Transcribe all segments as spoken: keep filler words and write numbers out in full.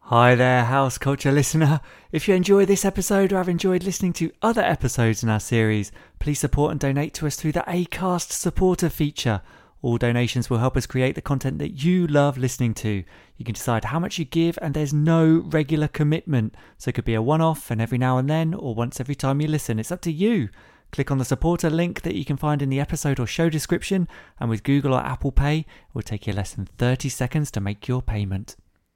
Hi there, House Culture listener. If you enjoy this episode or have enjoyed listening to other episodes in our series, please support and donate to us through the Acast supporter feature. All donations will help us create the content that you love listening to. You can decide how much you give and there's no regular commitment. So it could be a one-off and every now and then or once every time you listen. It's up to you. Click on the supporter link that you can find in the episode or show description, and with Google or Apple Pay, it will take you less than thirty seconds to make your payment.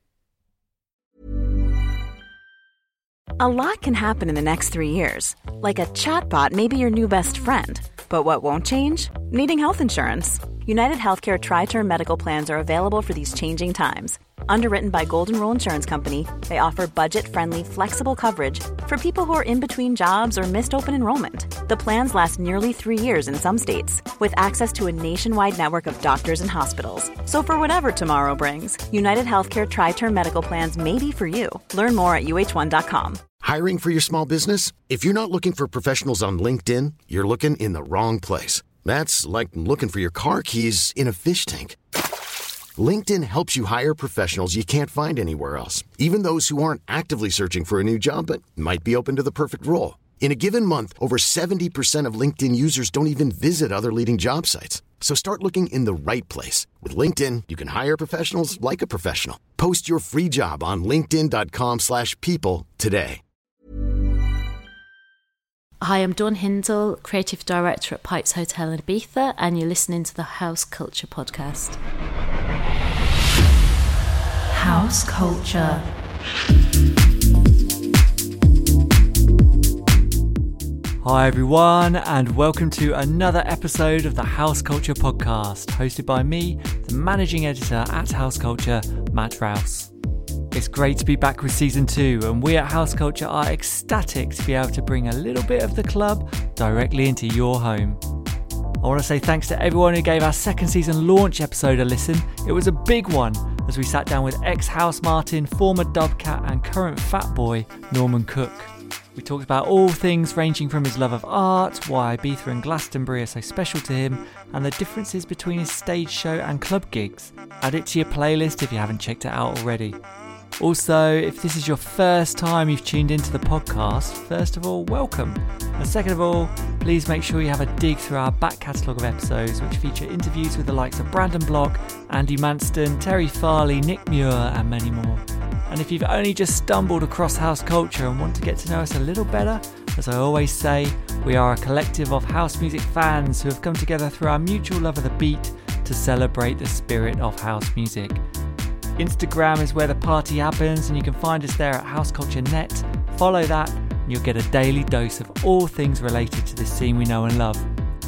A lot can happen in the next three years. Like a chatbot may be your new best friend. But what won't change? Needing health insurance. United Healthcare Tri-Term Medical Plans are available for these changing times. Underwritten by Golden Rule Insurance Company, they offer budget-friendly, flexible coverage for people who are in between jobs or missed open enrollment. The plans last nearly three years in some states, with access to a nationwide network of doctors and hospitals. So for whatever tomorrow brings, United Healthcare Tri-Term Medical Plans may be for you. Learn more at U H one dot com. Hiring for your small business? If you're not looking for professionals on LinkedIn, you're looking in the wrong place. That's like looking for your car keys in a fish tank. LinkedIn helps you hire professionals you can't find anywhere else, even those who aren't actively searching for a new job but might be open to the perfect role. In a given month, over seventy percent of LinkedIn users don't even visit other leading job sites. So start looking in the right place. With LinkedIn, you can hire professionals like a professional. Post your free job on linkedin dot com slash people today. Hi, I'm Dawn Hindle, Creative Director at Pikes Hotel in Ibiza, and you're listening to the House Culture Podcast. House Culture. Hi everyone, and welcome to another episode of the House Culture Podcast, hosted by me, the Managing Editor at House Culture, Matt Rouse. It's great to be back with Season two, and we at House Culture are ecstatic to be able to bring a little bit of the club directly into your home. I want to say thanks to everyone who gave our second season launch episode a listen. It was a big one, as we sat down with ex-House Martin, former Dubcat and current Fat Boy, Norman Cook. We talked about all things ranging from his love of art, why Ibiza and Glastonbury are so special to him, and the differences between his stage show and club gigs. Add it to your playlist if you haven't checked it out already. Also, if this is your first time you've tuned into the podcast, first of all, welcome. And second of all, please make sure you have a dig through our back catalogue of episodes, which feature interviews with the likes of Brandon Block, Andy Manston, Terry Farley, Nick Muir, and many more. And if you've only just stumbled across House Culture and want to get to know us a little better, as I always say, we are a collective of house music fans who have come together through our mutual love of the beat to celebrate the spirit of house music. Instagram is where the party happens, and you can find us there at House Culture dot net. Follow that and you'll get a daily dose of all things related to this scene we know and love.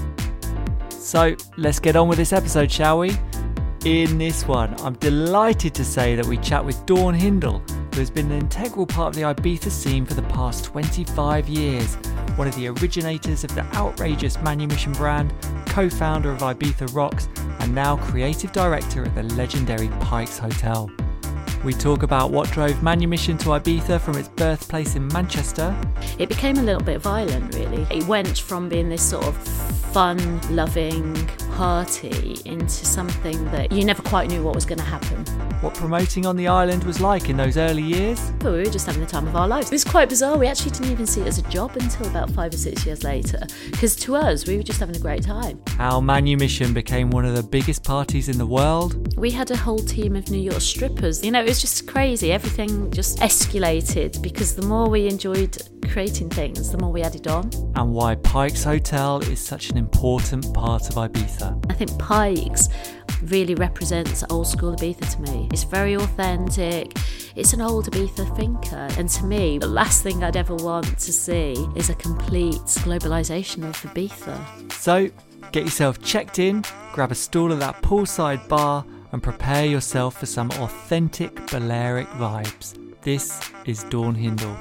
So let's get on with this episode, shall we? In this one, I'm delighted to say that we chat with Dawn Hindle, who has been an integral part of the Ibiza scene for the past twenty-five years, one of the originators of the outrageous Manumission brand, co-founder of Ibiza Rocks, and now creative director at the legendary Pikes Hotel. We talk about what drove Manumission to Ibiza from its birthplace in Manchester. It became a little bit violent, really. It went from being this sort of fun-loving party into something that you never quite knew what was going to happen. What promoting on the island was like in those early years. But we were just having the time of our lives. It was quite bizarre. We actually didn't even see it as a job until about five or six years later, because to us, we were just having a great time. How Manumission became one of the biggest parties in the world. We had a whole team of New York strippers. You know, it was just crazy. Everything just escalated because the more we enjoyed creating things, the more we added on. And why Pikes Hotel is such an important part of Ibiza. I think Pikes really represents old school Ibiza to me. It's very authentic. It's an old Ibiza thinker. And to me, the last thing I'd ever want to see is a complete globalisation of Ibiza. So, get yourself checked in, grab a stool at that poolside bar, and prepare yourself for some authentic Balearic vibes. This is Dawn Hindle.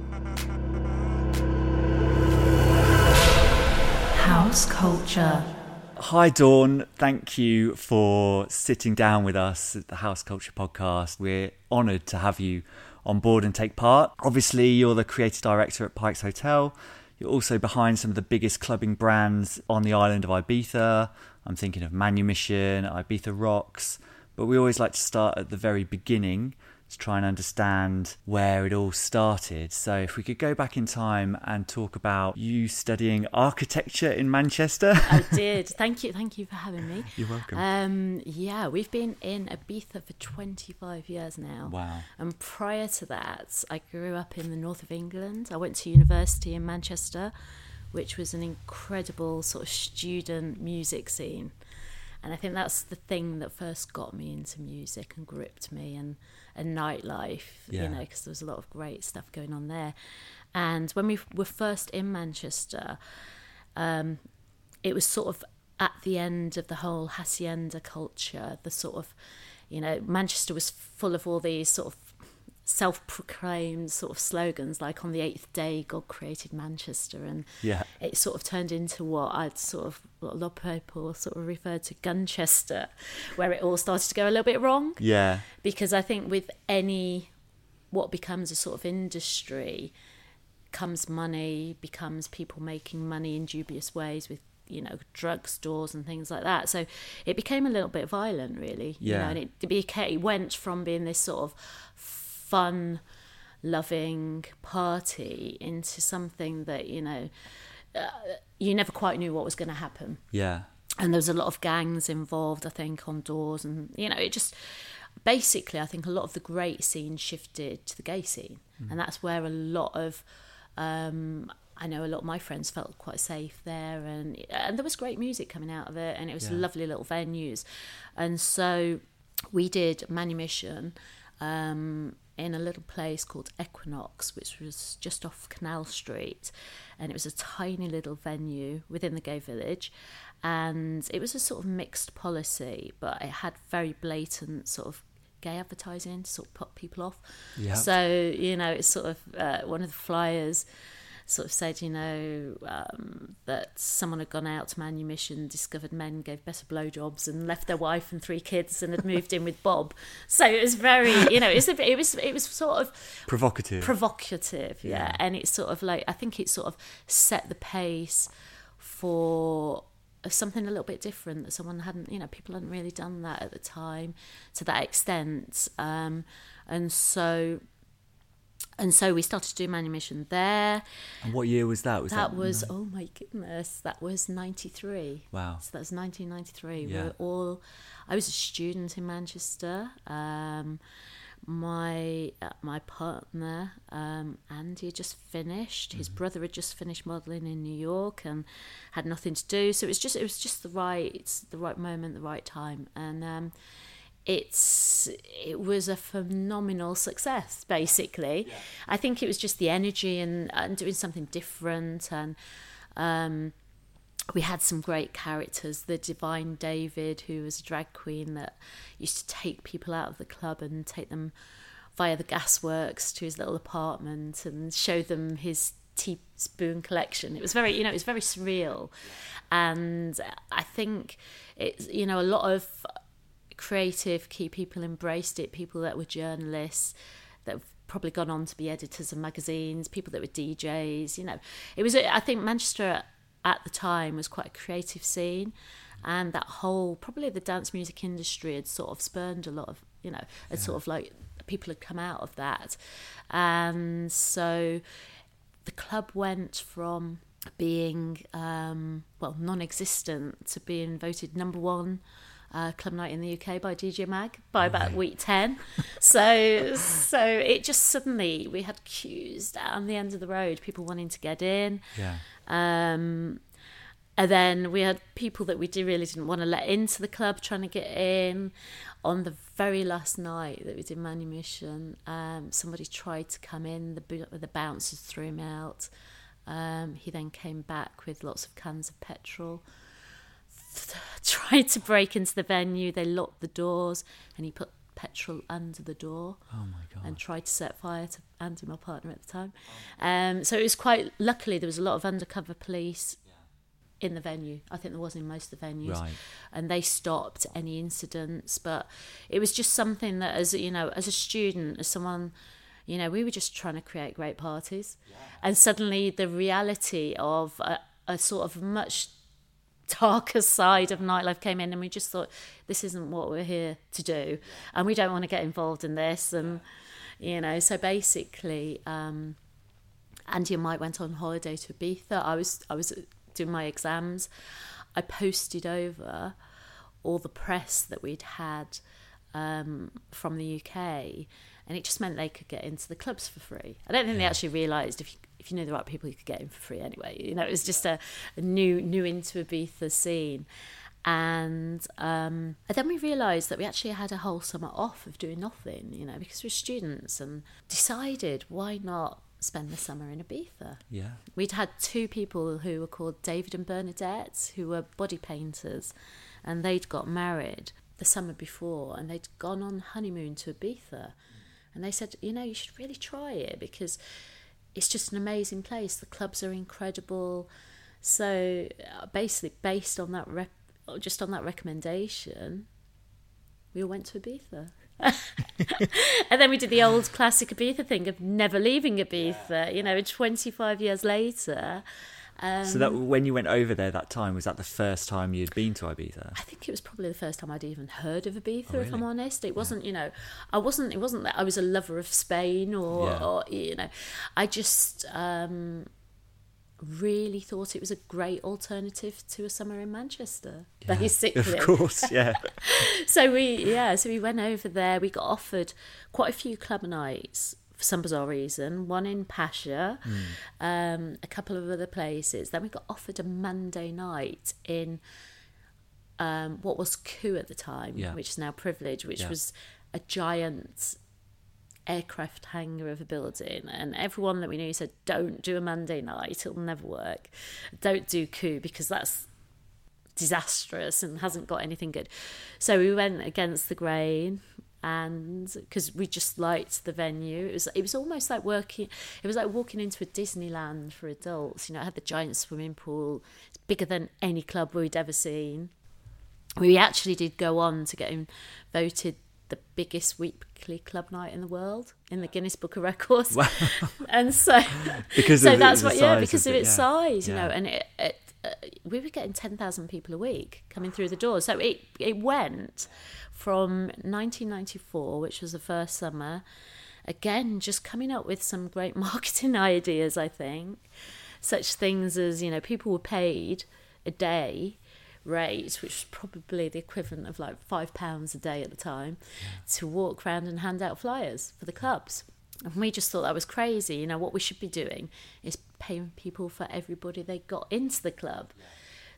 House Culture. Hi Dawn, thank you for sitting down with us at the House Culture Podcast. We're honoured to have you on board and take part. Obviously, you're the creative director at Pikes Hotel. You're also behind some of the biggest clubbing brands on the island of Ibiza. I'm thinking of Manumission, Ibiza Rocks. But we always like to start at the very beginning. to try and understand where it all started. So if we could go back in time and talk about you studying architecture in Manchester. I did. Thank you. Thank you for having me. You're welcome. Um, yeah, we've been in Ibiza for twenty-five years now. Wow. And prior to that, I grew up in the north of England. I went to university in Manchester, which was an incredible sort of student music scene. And I think that's the thing that first got me into music and gripped me, and, and nightlife, yeah. you know, because there was a lot of great stuff going on there. And when we were first in Manchester, um, it was sort of at the end of the whole hacienda culture, the sort of, you know, Manchester was full of all these sort of self-proclaimed sort of slogans, like on the eighth day God created Manchester, and yeah. it sort of turned into what I'd sort of, what a lot of people sort of referred to Gunchester, where it all started to go a little bit wrong. Yeah. Because I think with any, what becomes a sort of industry, comes money, becomes people making money in dubious ways with, you know, drugstores and things like that. So it became a little bit violent, really. Yeah. You know, and it became, it went from being this sort of fun loving party into something that, you know, uh, you never quite knew what was going to happen. Yeah. And there was a lot of gangs involved, I think, on doors, and, you know, it just basically, I think a lot of the great scene shifted to the gay scene. Mm. And that's where a lot of um I know a lot of my friends felt quite safe there, and and there was great music coming out of it, and it was yeah. lovely little venues. And so we did Manumission um in a little place called Equinox, which was just off Canal Street, and it was a tiny little venue within the gay village, and it was a sort of mixed policy, but it had very blatant sort of gay advertising to sort of put people off. Yep. So, you know, it's sort of uh, one of the flyers sort of said, you know, um, that someone had gone out to Manumission, discovered men gave better blowjobs, and left their wife and three kids and had moved in with Bob. So it was very, you know, it was, it was, it was sort of provocative, provocative, yeah. yeah. And it's sort of like, I think it sort of set the pace for something a little bit different that someone hadn't, you know, people hadn't really done that at the time to that extent, um, and so. And so we started to do Manumission there. And what year was that? Was that, that was, oh my goodness, that was ninety-three. Wow. So that was nineteen ninety-three. Yeah. We were all, I was a student in Manchester. Um, my uh, my partner, um, Andy, had just finished. His mm-hmm. brother had just finished modelling in New York and had nothing to do. So it was just, it was just the right, the right moment, the right time. And um, it's it was a phenomenal success, basically. Yeah. I think it was just the energy and, and doing something different, and um, we had some great characters. The Divine David, who was a drag queen that used to take people out of the club and take them via the gasworks to his little apartment and show them his teaspoon collection. It was very, you know, it was very surreal. Yeah. And I think it's, you know, a lot of creative key people embraced it, people that were journalists that have probably gone on to be editors of magazines, people that were D Js, you know. It was, I think Manchester at the time was quite a creative scene, and that whole, probably the dance music industry had sort of spurned a lot of, you know, had yeah. sort of like, people had come out of that. And so the club went from being, um, well, non-existent to being voted number one Uh, club night in the U K by D J Mag by about right. week ten. So so it just suddenly, we had queues down the end of the road, people wanting to get in. Yeah. Um, and then we had people that we did really didn't want to let into the club trying to get in. On the very last night that we did Manumission, um, somebody tried to come in, the, the bouncers threw him out. Um, he then came back with lots of cans of petrol, tried to break into the venue. They locked the doors, and he put petrol under the door. Oh my god! And tried to set fire to Andy, my partner at the time. Um, so it was quite, luckily there was a lot of undercover police in the venue. I think there was in most of the venues, right. And they stopped any incidents. But it was just something that, as you know, as a student, as someone, you know, we were just trying to create great parties, yeah. And suddenly the reality of a, a sort of much darker side of nightlife came in, and we just thought, this isn't what we're here to do, and we don't want to get involved in this. And you know, so basically um Andy and Mike went on holiday to Ibiza. I was I was doing my exams. I posted over all the press that we'd had um from the U K, and it just meant they could get into the clubs for free. I don't think they actually realised if you if you knew the right people, you could get in for free anyway. You know, it was just a, a new new into Ibiza scene. And, um, and then we realised that we actually had a whole summer off of doing nothing, you know, because we're students, and decided why not spend the summer in Ibiza. Yeah. We'd had two people who were called David and Bernadette, who were body painters, and they'd got married the summer before, and they'd gone on honeymoon to Ibiza. And they said, you know, you should really try it, because it's just an amazing place. The clubs are incredible. So uh, basically, based on that, rep- just on that recommendation, we all went to Ibiza. And then we did the old classic Ibiza thing of never leaving Ibiza. Yeah. You know, twenty-five years later. Um, so that when you went over there that time, was that the first time you'd been to Ibiza? I think it was probably the first time I'd even heard of Ibiza, oh, really? if I'm honest. It wasn't, yeah. you know, I wasn't, it wasn't that I was a lover of Spain or, yeah. or you know, I just um, really thought it was a great alternative to a summer in Manchester, yeah. basically. Of course, yeah. so we, yeah, so we went over there. We got offered quite a few club nights, for some bizarre reason, one in Pasha, mm. um, a couple of other places. Then we got offered a Monday night in um, what was Coup at the time, yeah. which is now Privilege, which yeah. was a giant aircraft hangar of a building. And everyone that we knew said, don't do a Monday night, it'll never work. Don't do Coup, because that's disastrous and hasn't got anything good. So we went against the grain. And because we just liked the venue, it was it was almost like working. It was like walking into a Disneyland for adults. You know, it had the giant swimming pool. It's bigger than any club we'd ever seen. We actually did go on to get voted the biggest weekly club night in the world in the Guinness Book of Records. Wow. And so, because so of that's the, what the yeah, because of, of its it, yeah. size, you yeah. know, and it. it Uh, we were getting ten thousand people a week coming through the door. So it, it went from nineteen ninety-four, which was the first summer, again, just coming up with some great marketing ideas, I think. Such things as, you know, people were paid a day rate, which was probably the equivalent of like five pounds a day at the time, yeah. to walk around and hand out flyers for the clubs. And we just thought that was crazy. You know, what we should be doing is paying people for everybody they got into the club. Yeah.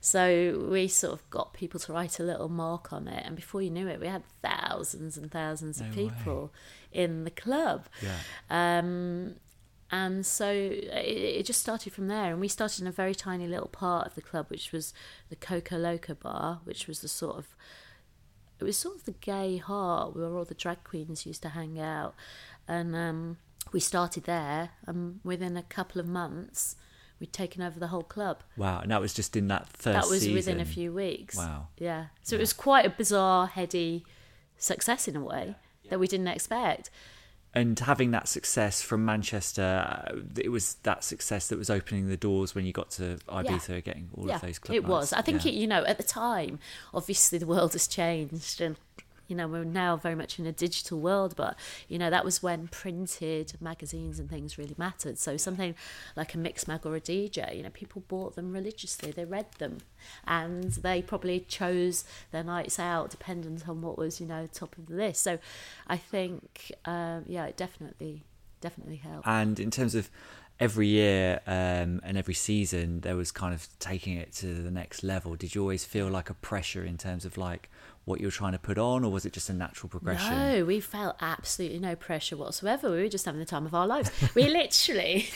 So we sort of got people to write a little mark on it. And before you knew it, we had thousands and thousands no of people way. in the club. Yeah. Um, and so it, it just started from there. And we started in a very tiny little part of the club, which was the Coco Loco bar, which was the sort of, it was sort of the gay heart where all the drag queens used to hang out. And um, we started there, and within a couple of months, we'd taken over the whole club. Wow, and that was just in that first That was season. within a few weeks. Wow. Yeah. So yeah. it was quite a bizarre, heady success in a way yeah. that we didn't expect. And having that success from Manchester, uh, it was that success that was opening the doors when you got to Ibiza, yeah. getting all yeah, of those club it nights. was. I think, yeah. it, you know, at the time, obviously the world has changed, and you know, we're now very much in a digital world, but, you know, that was when printed magazines and things really mattered. So something like a Mix Mag or a D J, you know, people bought them religiously. They read them, and they probably chose their nights out dependent on what was, you know, top of the list. So I think, um, yeah, it definitely, definitely helped. And in terms of every year um, and every season, there was kind of taking it to the next level. Did you always feel like a pressure in terms of like what you were trying to put on, or was it just a natural progression? No, we felt absolutely no pressure whatsoever. We were just having the time of our lives. We literally,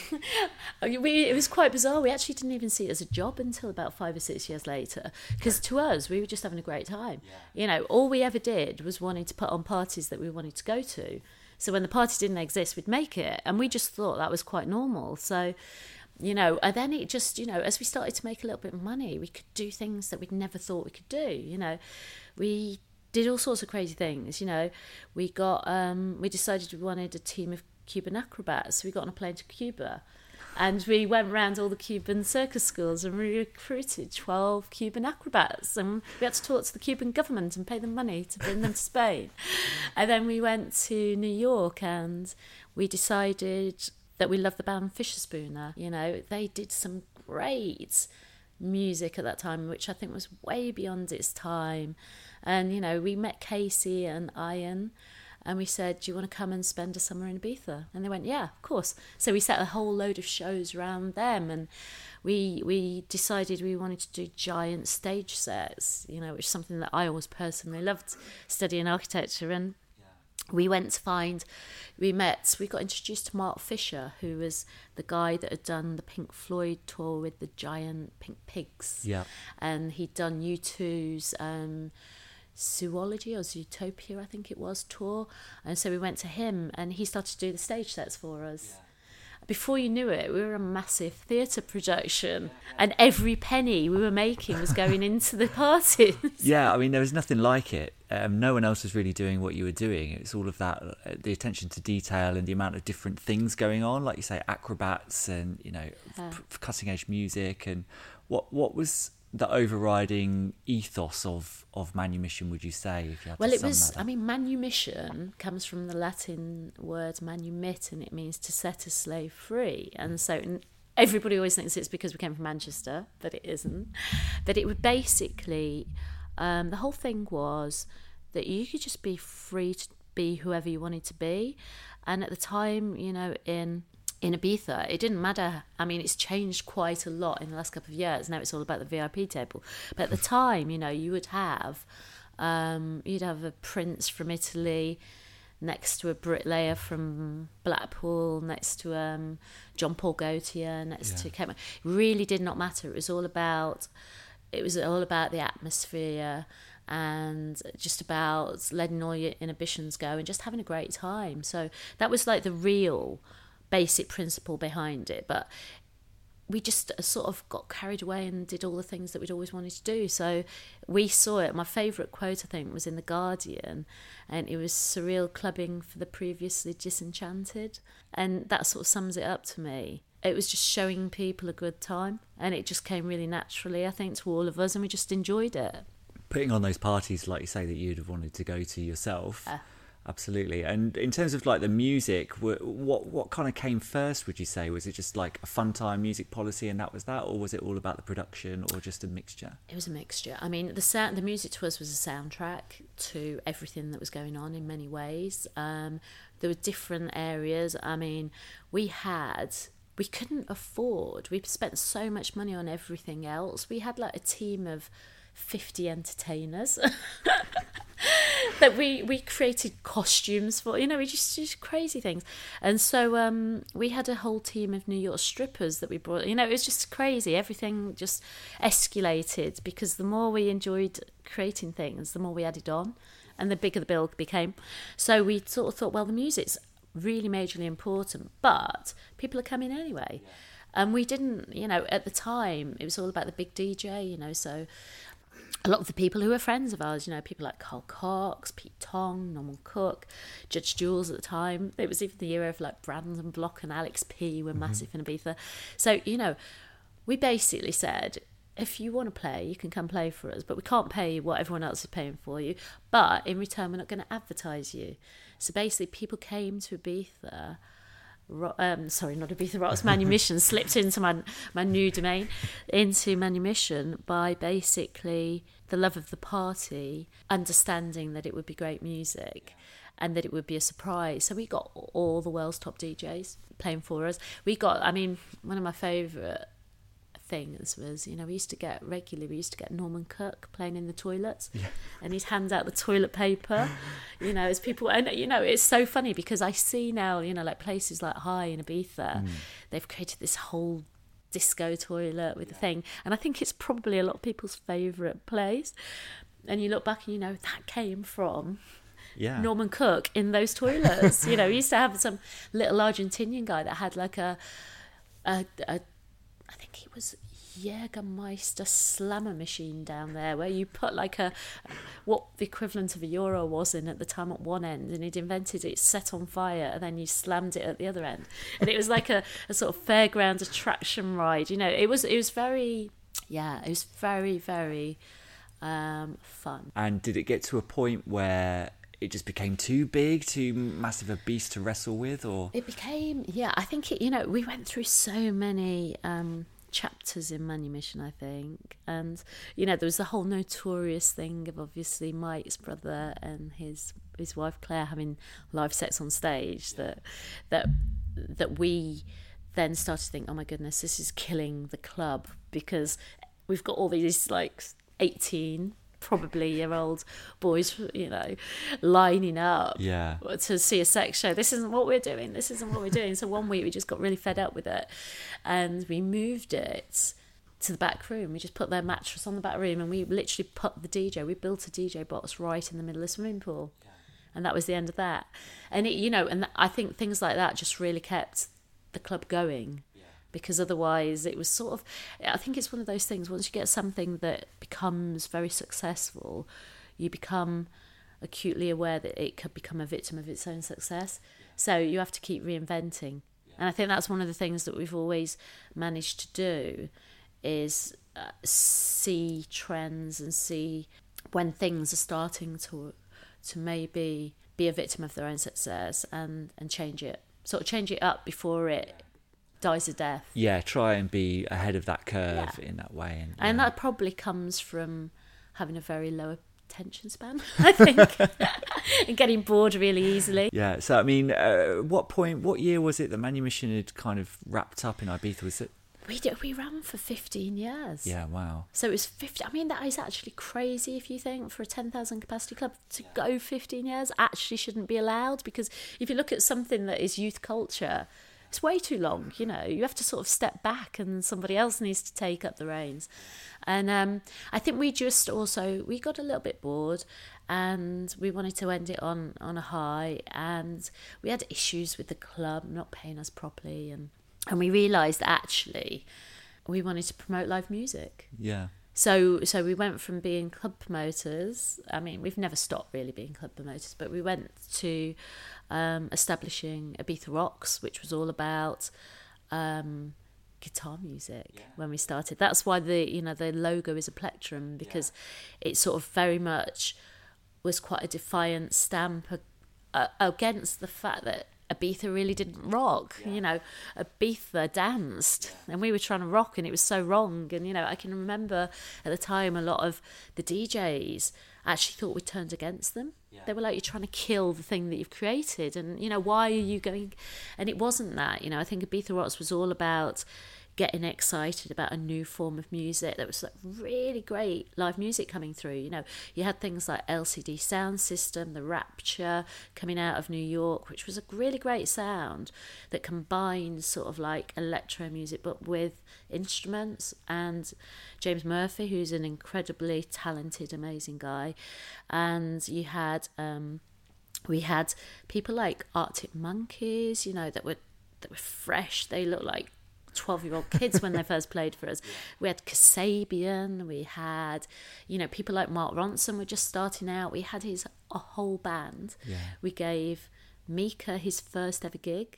we it was quite bizarre. We actually didn't even see it as a job until about five or six years later, because to us, we were just having a great time. Yeah. You know, all we ever did was wanting to put on parties that we wanted to go to. So when the party didn't exist, we'd make it, and we just thought that was quite normal. So, you know, and then it just, you know, as we started to make a little bit of money, we could do things that we'd never thought we could do. You know, we did all sorts of crazy things. You know, we got, um, we decided we wanted a team of Cuban acrobats. So we got on a plane to Cuba, And we went around all the Cuban circus schools and we recruited twelve Cuban acrobats. And we had to talk to the Cuban government and pay them money to bring them to Spain. And then we went to New York and we decided that we loved the band Fischerspooner. You know, they did some great music at that time, which I think was way beyond its time. And, you know, we met Casey and Ian. And we said, do you want to come and spend a summer in Ibiza? And they went, yeah, of course. So we set a whole load of shows around them. And we we decided we wanted to do giant stage sets, you know, which is something that I always personally loved studying architecture. And yeah. we went to find, we met, we got introduced to Mark Fisher, who was the guy that had done the Pink Floyd tour with the giant pink pigs. Yeah. And he'd done U two's... Um, Zoology or Zootopia, I think it was, tour. And so we went to him and he started to do the stage sets for us. Yeah. Before you knew it, we were a massive theatre production, yeah, yeah. and every penny we were making was going into the parties. Yeah, I mean, there was nothing like it. Um, no one else was really doing what you were doing. It's all of that, uh, the attention to detail and the amount of different things going on, like you say, acrobats and, you know, yeah. p- cutting-edge music. And what what was the overriding ethos of, of Manumission, would you say? If you had well, to it sum was, that up? I mean, manumission comes from the Latin word manumit, and it means to set a slave free. And so everybody always thinks it's because we came from Manchester, but it isn't. But it would basically, um, the whole thing was that you could just be free to be whoever you wanted to be. And at the time, you know, in... in Ibiza, it didn't matter. I mean, it's changed quite a lot in the last couple of years. Now it's all about the V I P table. But at the time, you know, you would have, um, you'd have a prince from Italy next to a bricklayer from Blackpool, next to um, John Paul Gaultier, next yeah. to Kate. It really did not matter. It was all about, it was all about the atmosphere and just about letting all your inhibitions go and just having a great time. So that was like the real basic principle behind it, but we just sort of got carried away and did all the things that we'd always wanted to do. So we saw it. My favourite quote, I think, was in The Guardian, and it was surreal clubbing for the previously disenchanted, and that sort of sums it up to me. It was just showing people a good time, and it just came really naturally, I think, to all of us, and we just enjoyed it. Putting on those parties, like you say, that you'd have wanted to go to yourself. Uh, Absolutely. And in terms of like the music, what what kind of came first, would you say? Was it just like a fun time music policy and that was that, or was it all about the production, or just a mixture? It was a mixture. I mean, the sound, the music to us was a soundtrack to everything that was going on in many ways. Um, there were different areas. I mean, we had... we couldn't afford, we spent so much money on everything else. We had like a team of fifty entertainers that we we created costumes for, you know, we just just crazy things. And so um we had a whole team of New York strippers that we brought, you know, it was just crazy. Everything just escalated because the more we enjoyed creating things, the more we added on and the bigger the bill became. So we sort of thought, well, the music's really majorly important, but people are coming anyway. Yeah. And we didn't, you know, at the time it was all about the big D J, you know, so a lot of the people who were friends of ours, you know, people like Carl Cox, Pete Tong, Norman Cook, Judge Jules at the time. It was even the era of like Brandon Block and Alex P were massive mm-hmm. in Ibiza. So, you know, we basically said, if you want to play, you can come play for us, but we can't pay you what everyone else is paying for you. But in return, we're not going to advertise you. So basically, people came to Ibiza, um, sorry, not Ibiza Rocks, Manumission, slipped into my my new domain, into Manumission by basically the love of the party, understanding that it would be great music and that it would be a surprise. So we got all the world's top D Js playing for us. We got, I mean, one of my favourite things was, you know, we used to get regularly we used to get Norman Cook playing in the toilets, yeah. and he'd hand out the toilet paper, you know, as people, and you know, it's so funny because I see now, you know, like places like High in Ibiza, mm. they've created this whole disco toilet with yeah. the thing, and I think it's probably a lot of people's favourite place. And you look back and you know that came from yeah. Norman Cook in those toilets. You know, he used to have some little Argentinian guy that had like a a, a I think he was Jägermeister slammer machine down there where you put like a what the equivalent of a euro was in at the time at one end, and he'd invented it set on fire and then you slammed it at the other end, and it was like a, a sort of fairground attraction ride. You know, it was it was very yeah it was very very um fun. And did it get to a point where it just became too big, too massive a beast to wrestle with? Or it became yeah I think it, you know, we went through so many um chapters in Manumission, I think, and you know there was the whole notorious thing of obviously Mike's brother and his his wife Claire having live sets on stage that that that we then started to think, oh my goodness, this is killing the club, because we've got all these like eighteen probably year old boys, you know, lining up yeah. to see a sex show. This isn't what we're doing. This isn't what we're doing. So one week we just got really fed up with it, and we moved it to the back room. We just put their mattress on the back room, and we literally put the D J. We built a D J box right in the middle of the swimming pool, yeah. and that was the end of that. And it, you know, and I think things like that just really kept the club going. Because otherwise it was sort of, I think it's one of those things, once you get something that becomes very successful, you become acutely aware that it could become a victim of its own success. Yeah. So you have to keep reinventing. Yeah. And I think that's one of the things that we've always managed to do, is uh, see trends and see when things are starting to to maybe be a victim of their own success, and, and change it, sort of change it up before it dies a death. Yeah, try and be ahead of that curve yeah. in that way. And, and yeah. that probably comes from having a very low attention span, I think, and getting bored really easily. Yeah, so I mean, uh, what point, what year was it that Manumission had kind of wrapped up in Ibiza? Was it? We did, we ran for fifteen years. Yeah, wow. So it was fifty. I mean, that is actually crazy if you think, for a ten thousand capacity club to yeah. go fifteen years actually shouldn't be allowed, because if you look at something that is youth culture, it's way too long, you know. You have to sort of step back, and somebody else needs to take up the reins. And um, I think we just also, we got a little bit bored, and we wanted to end it on, on a high, and we had issues with the club not paying us properly, and, and we realised that actually we wanted to promote live music. Yeah. So so we went from being club promoters, I mean, we've never stopped really being club promoters, but we went to um, establishing Ibiza Rocks, which was all about um, guitar music yeah. when we started. That's why the you know the logo is a plectrum, because yeah. it sort of very much was quite a defiant stamp uh, against the fact that Ibiza really didn't rock. Yeah. You know, Ibiza danced, yeah. and we were trying to rock, and it was so wrong. And you know, I can remember at the time a lot of the D Js actually thought we turned against them. Yeah. They were like, "You're trying to kill the thing that you've created," and you know, why are you going? And it wasn't that. You know, I think Ibiza Rocks was all about getting excited about a new form of music. There was like really great live music coming through. You know, you had things like L C D Sound System, The Rapture coming out of New York, which was a really great sound that combined sort of like electro music but with instruments. And James Murphy, who's an incredibly talented, amazing guy. And you had um we had people like Arctic Monkeys, you know, that were that were fresh. They looked like twelve-year-old kids when they first played for us. We had Kasabian, we had, you know, people like Mark Ronson were just starting out. We had his a whole band. Yeah. We gave Mika his first ever gig,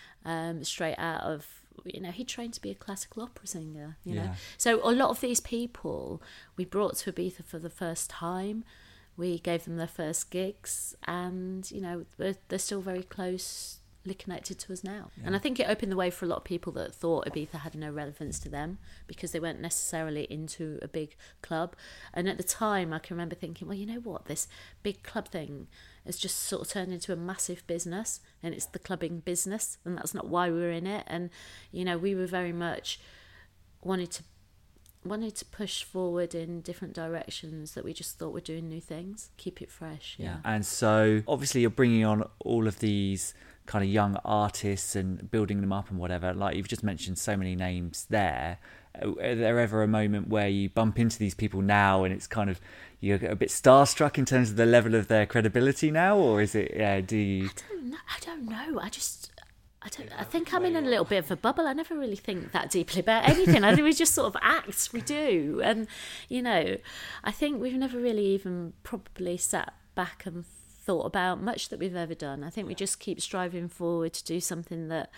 um, straight out of, you know, he trained to be a classical opera singer, you yeah. know. So a lot of these people we brought to Ibiza for the first time. We gave them their first gigs, and, you know, they're, they're still very close connected to us now. Yeah. And I think it opened the way for a lot of people that thought Ibiza had no relevance to them because they weren't necessarily into a big club. And at the time I can remember thinking, well, you know what, this big club thing has just sort of turned into a massive business, and it's the clubbing business, and that's not why we were in it. And you know, we were very much wanted to wanted to push forward in different directions, that we just thought we're doing new things, keep it fresh. Yeah. yeah. And so obviously you're bringing on all of these kind of young artists and building them up and whatever. Like you've just mentioned so many names there. Are there ever a moment where you bump into these people now and it's kind of, you're a bit starstruck in terms of the level of their credibility now, or is it, yeah, do you? I don't know. I don't know. I just, I don't. I think I'm in a little bit of a bubble. I never really think that deeply about anything. I think we just sort of act. We do, and you know, I think we've never really even probably sat back and thought about much that we've ever done. I think we just keep striving forward to do something that,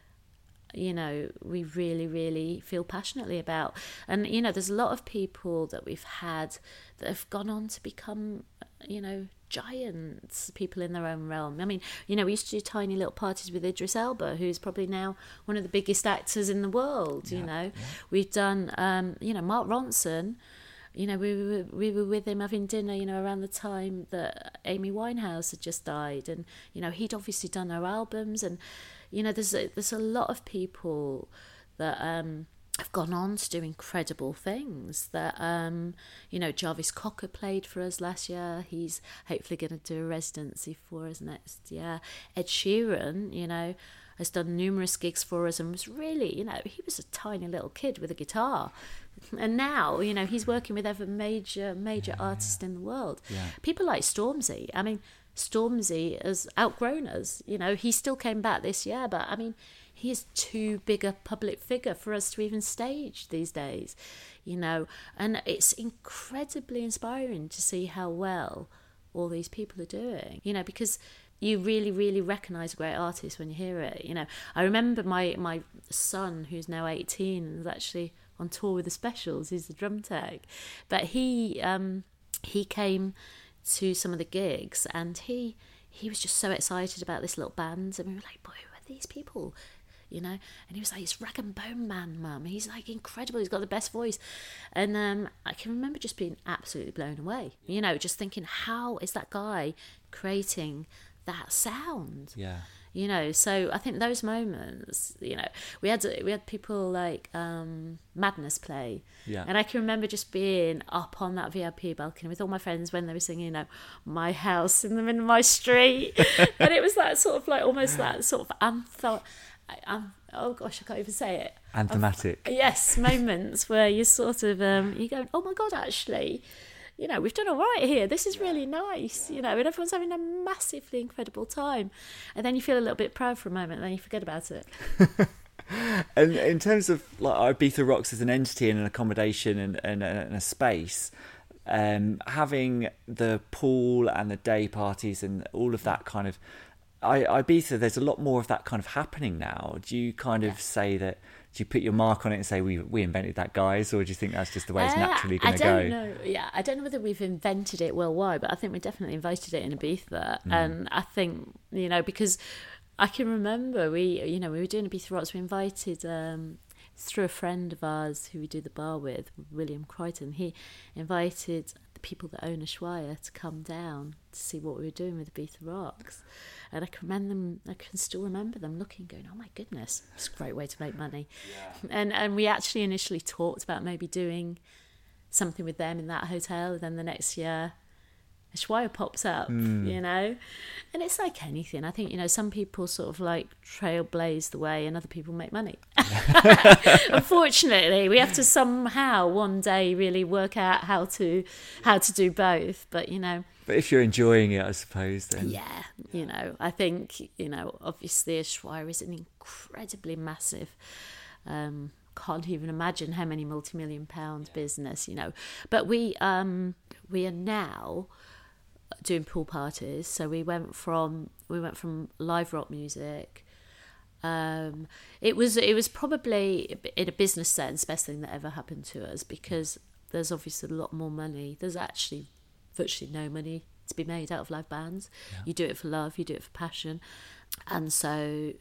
you know, we really, really feel passionately about. And you know, there's a lot of people that we've had that have gone on to become, you know, giants, people in their own realm. I mean, you know, we used to do tiny little parties with Idris Elba, who's probably now one of the biggest actors in the world. Yeah, you know, yeah. We've done, um, you know, Mark Ronson. You know, we were we were with him having dinner, you know, around the time that Amy Winehouse had just died, and you know, he'd obviously done her albums, and you know, there's a, there's a lot of people that um, have gone on to do incredible things. That um, you know, Jarvis Cocker played for us last year. He's hopefully going to do a residency for us next year. Ed Sheeran, you know, has done numerous gigs for us and was really, you know, he was a tiny little kid with a guitar. And now, you know, he's working with every major, major yeah, artist yeah. in the world. Yeah. People like Stormzy. I mean, Stormzy has outgrown us. You know, he still came back this year, but I mean, he is too big a public figure for us to even stage these days, you know. And it's incredibly inspiring to see how well all these people are doing, you know, because you really, really recognise a great artist when you hear it. You know, I remember my, my son, who's now eighteen, and is actually on tour with the Specials. He's the drum tech, but he um, he came to some of the gigs, and he he was just so excited about this little band, and we were like, "Boy, who are these people?" You know, and he was like, "It's Rag and Bone Man, Mum. He's like incredible. He's got the best voice." And um, I can remember just being absolutely blown away. You know, just thinking, how is that guy creating that sound? Yeah. You know, so I think those moments, you know, we had we had people like um, Madness play, yeah, and I can remember just being up on that V I P balcony with all my friends when they were singing, you know, "My House in the Middle of My Street," and it was that sort of like almost that sort of anthem. Um, oh gosh, I can't even say it. Anthematic. Um, yes, moments where you sort of um, you go, "Oh my God, actually, you know, we've done all right here. This is really nice," you know, and everyone's having a massively incredible time. And then you feel a little bit proud for a moment, and then you forget about it. And in terms of like Ibiza Rocks as an entity and an accommodation and, and, and a space, um, having the pool and the day parties and all of that kind of, I, Ibiza, there's a lot more of that kind of happening now. Do you kind of yeah. say that, do you put your mark on it and say we we invented that, guys, or do you think that's just the way it's uh, naturally going to go? I don't know. Yeah, I don't know whether we've invented it worldwide, but I think we definitely invited it in Ibiza. Mm. And I think, you know, because I can remember we, you know, we were doing Ibiza Rocks. We invited um, through a friend of ours who we do the bar with, William Crichton. He invited the people that own Ushuaia to come down to see what we were doing with Ibiza Rocks. And I can remember them, I can still remember them looking, going, "Oh my goodness, it's a great way to make money." Yeah. And and we actually initially talked about maybe doing something with them in that hotel. And then the next year, Ushuaia pops up, mm. you know. And it's like anything. I think, you know, some people sort of like trailblaze the way, and other people make money. Unfortunately, we have to somehow one day really work out how to how to do both. But you know. But if you're enjoying it, I suppose, then... Yeah, you know, I think, you know, obviously Ushuaia is an incredibly massive, um, can't even imagine how many multi-million pound yeah. business, you know. But we um, we are now doing pool parties. So we went from we went from live rock music. Um, it was it was probably, in a business sense, best thing that ever happened to us, because there's obviously a lot more money. There's actually... virtually no money to be made out of live bands. Yeah. You do it for love, you do it for passion, and so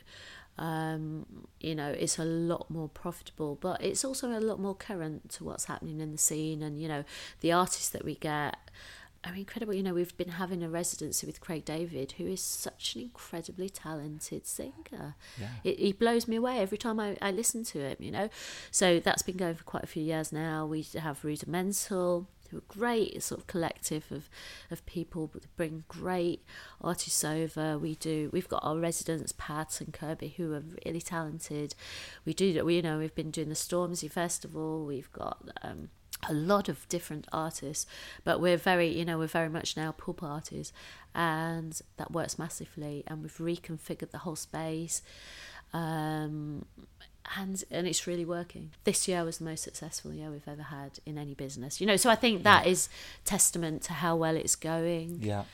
um, you know, it's a lot more profitable, but it's also a lot more current to what's happening in the scene. And you know, the artists that we get are incredible. You know, we've been having a residency with Craig David, who is such an incredibly talented singer. Yeah. It, he blows me away every time I, I listen to him, you know. So that's been going for quite a few years now. We have Rudimental, who are great sort of collective of, of people that bring great artists over. We do, we've got our residents, Pat and Kirby, who are really talented. We do, we, you know, we've been doing the Stormzy Festival. We've got um, a lot of different artists, but we're very, you know, we're very much now pool parties, and that works massively. And we've reconfigured the whole space. Um, and and it's really working. This year was the most successful year we've ever had in any business. You know, so I think that yeah. is testament to how well it's going. Yeah.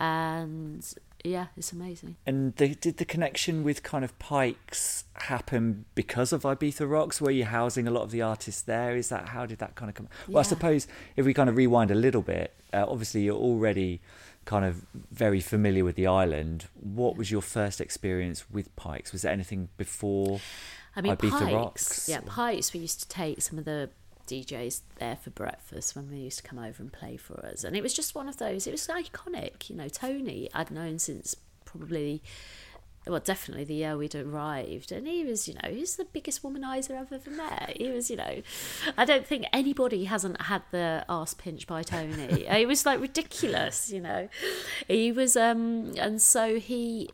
And yeah, it's amazing. And the, did the connection with kind of Pikes happen because of Ibiza Rocks? Were you housing a lot of the artists there? Is that, how did that kind of come? Well, yeah. I suppose if we kind of rewind a little bit, uh, obviously you're already kind of very familiar with the island. What was your first experience with Pikes? Was there anything before I mean, Ibiza Pikes, Rocks? Yeah, Pikes, we used to take some of the D Js there for breakfast when they used to come over and play for us. And it was just one of those, it was iconic. You know, Tony I'd known since probably, well, definitely the year we'd arrived. And he was, you know, he was the biggest womanizer I've ever met. He was, you know, I don't think anybody hasn't had their arse pinched by Tony. It was like ridiculous, you know. He was, um, and so he,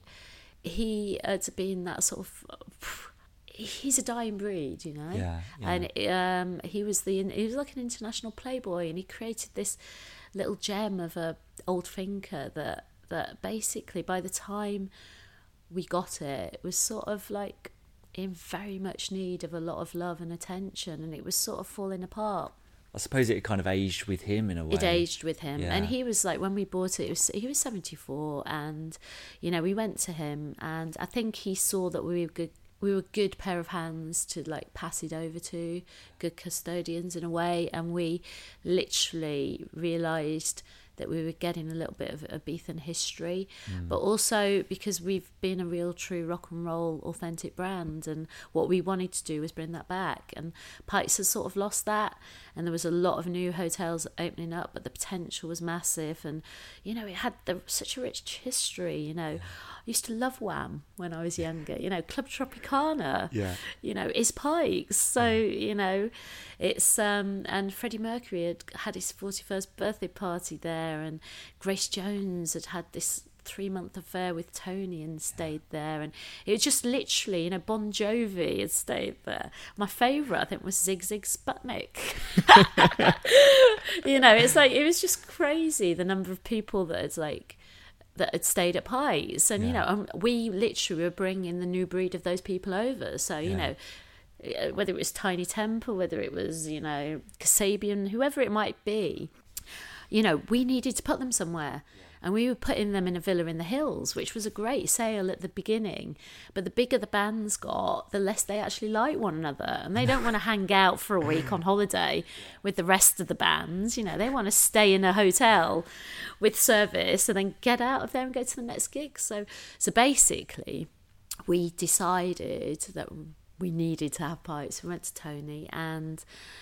he had been that sort of, he's a dying breed, you know. Yeah, yeah. And um, he was the he was like an international playboy, and he created this little gem of a old finca that that basically by the time we got it, it was sort of like in very much need of a lot of love and attention, and it was sort of falling apart. I suppose it kind of aged with him in a way. It aged with him. Yeah. And he was like, when we bought it, it was, he was seventy-four, and, you know, we went to him, and I think he saw that we were good. We were a good pair of hands to like pass it over to, good custodians in a way, and we literally realised that we were getting a little bit of Ibizan history, mm. but also because we've been a real true rock and roll authentic brand, and what we wanted to do was bring that back. And Pikes has sort of lost that, and there was a lot of new hotels opening up, but the potential was massive, and you know, it had the, such a rich history. You know, I used to love Wham when I was younger. You know, Club Tropicana. Yeah. You know, is Pikes. So you know, it's um and Freddie Mercury had had his forty-first birthday party there. And Grace Jones had had this three-month affair with Tony and stayed there, and it was just literally, you know, Bon Jovi had stayed there. My favourite, I think, was Zig Zig Sputnik. You know, it's like, it was just crazy the number of people that had like that had stayed at Pikes, and yeah. you know, um, we literally were bringing the new breed of those people over. So you yeah. know, whether it was Tiny Temple, whether it was, you know, Kasabian, whoever it might be. You know, we needed to put them somewhere, and we were putting them in a villa in the hills, which was a great sale at the beginning. But the bigger the bands got, the less they actually like one another, and they don't want to hang out for a week on holiday with the rest of the bands. You know, they want to stay in a hotel with service and then get out of there and go to the next gig. So, so basically, we decided that we needed to have Pikes. We went to Tony, and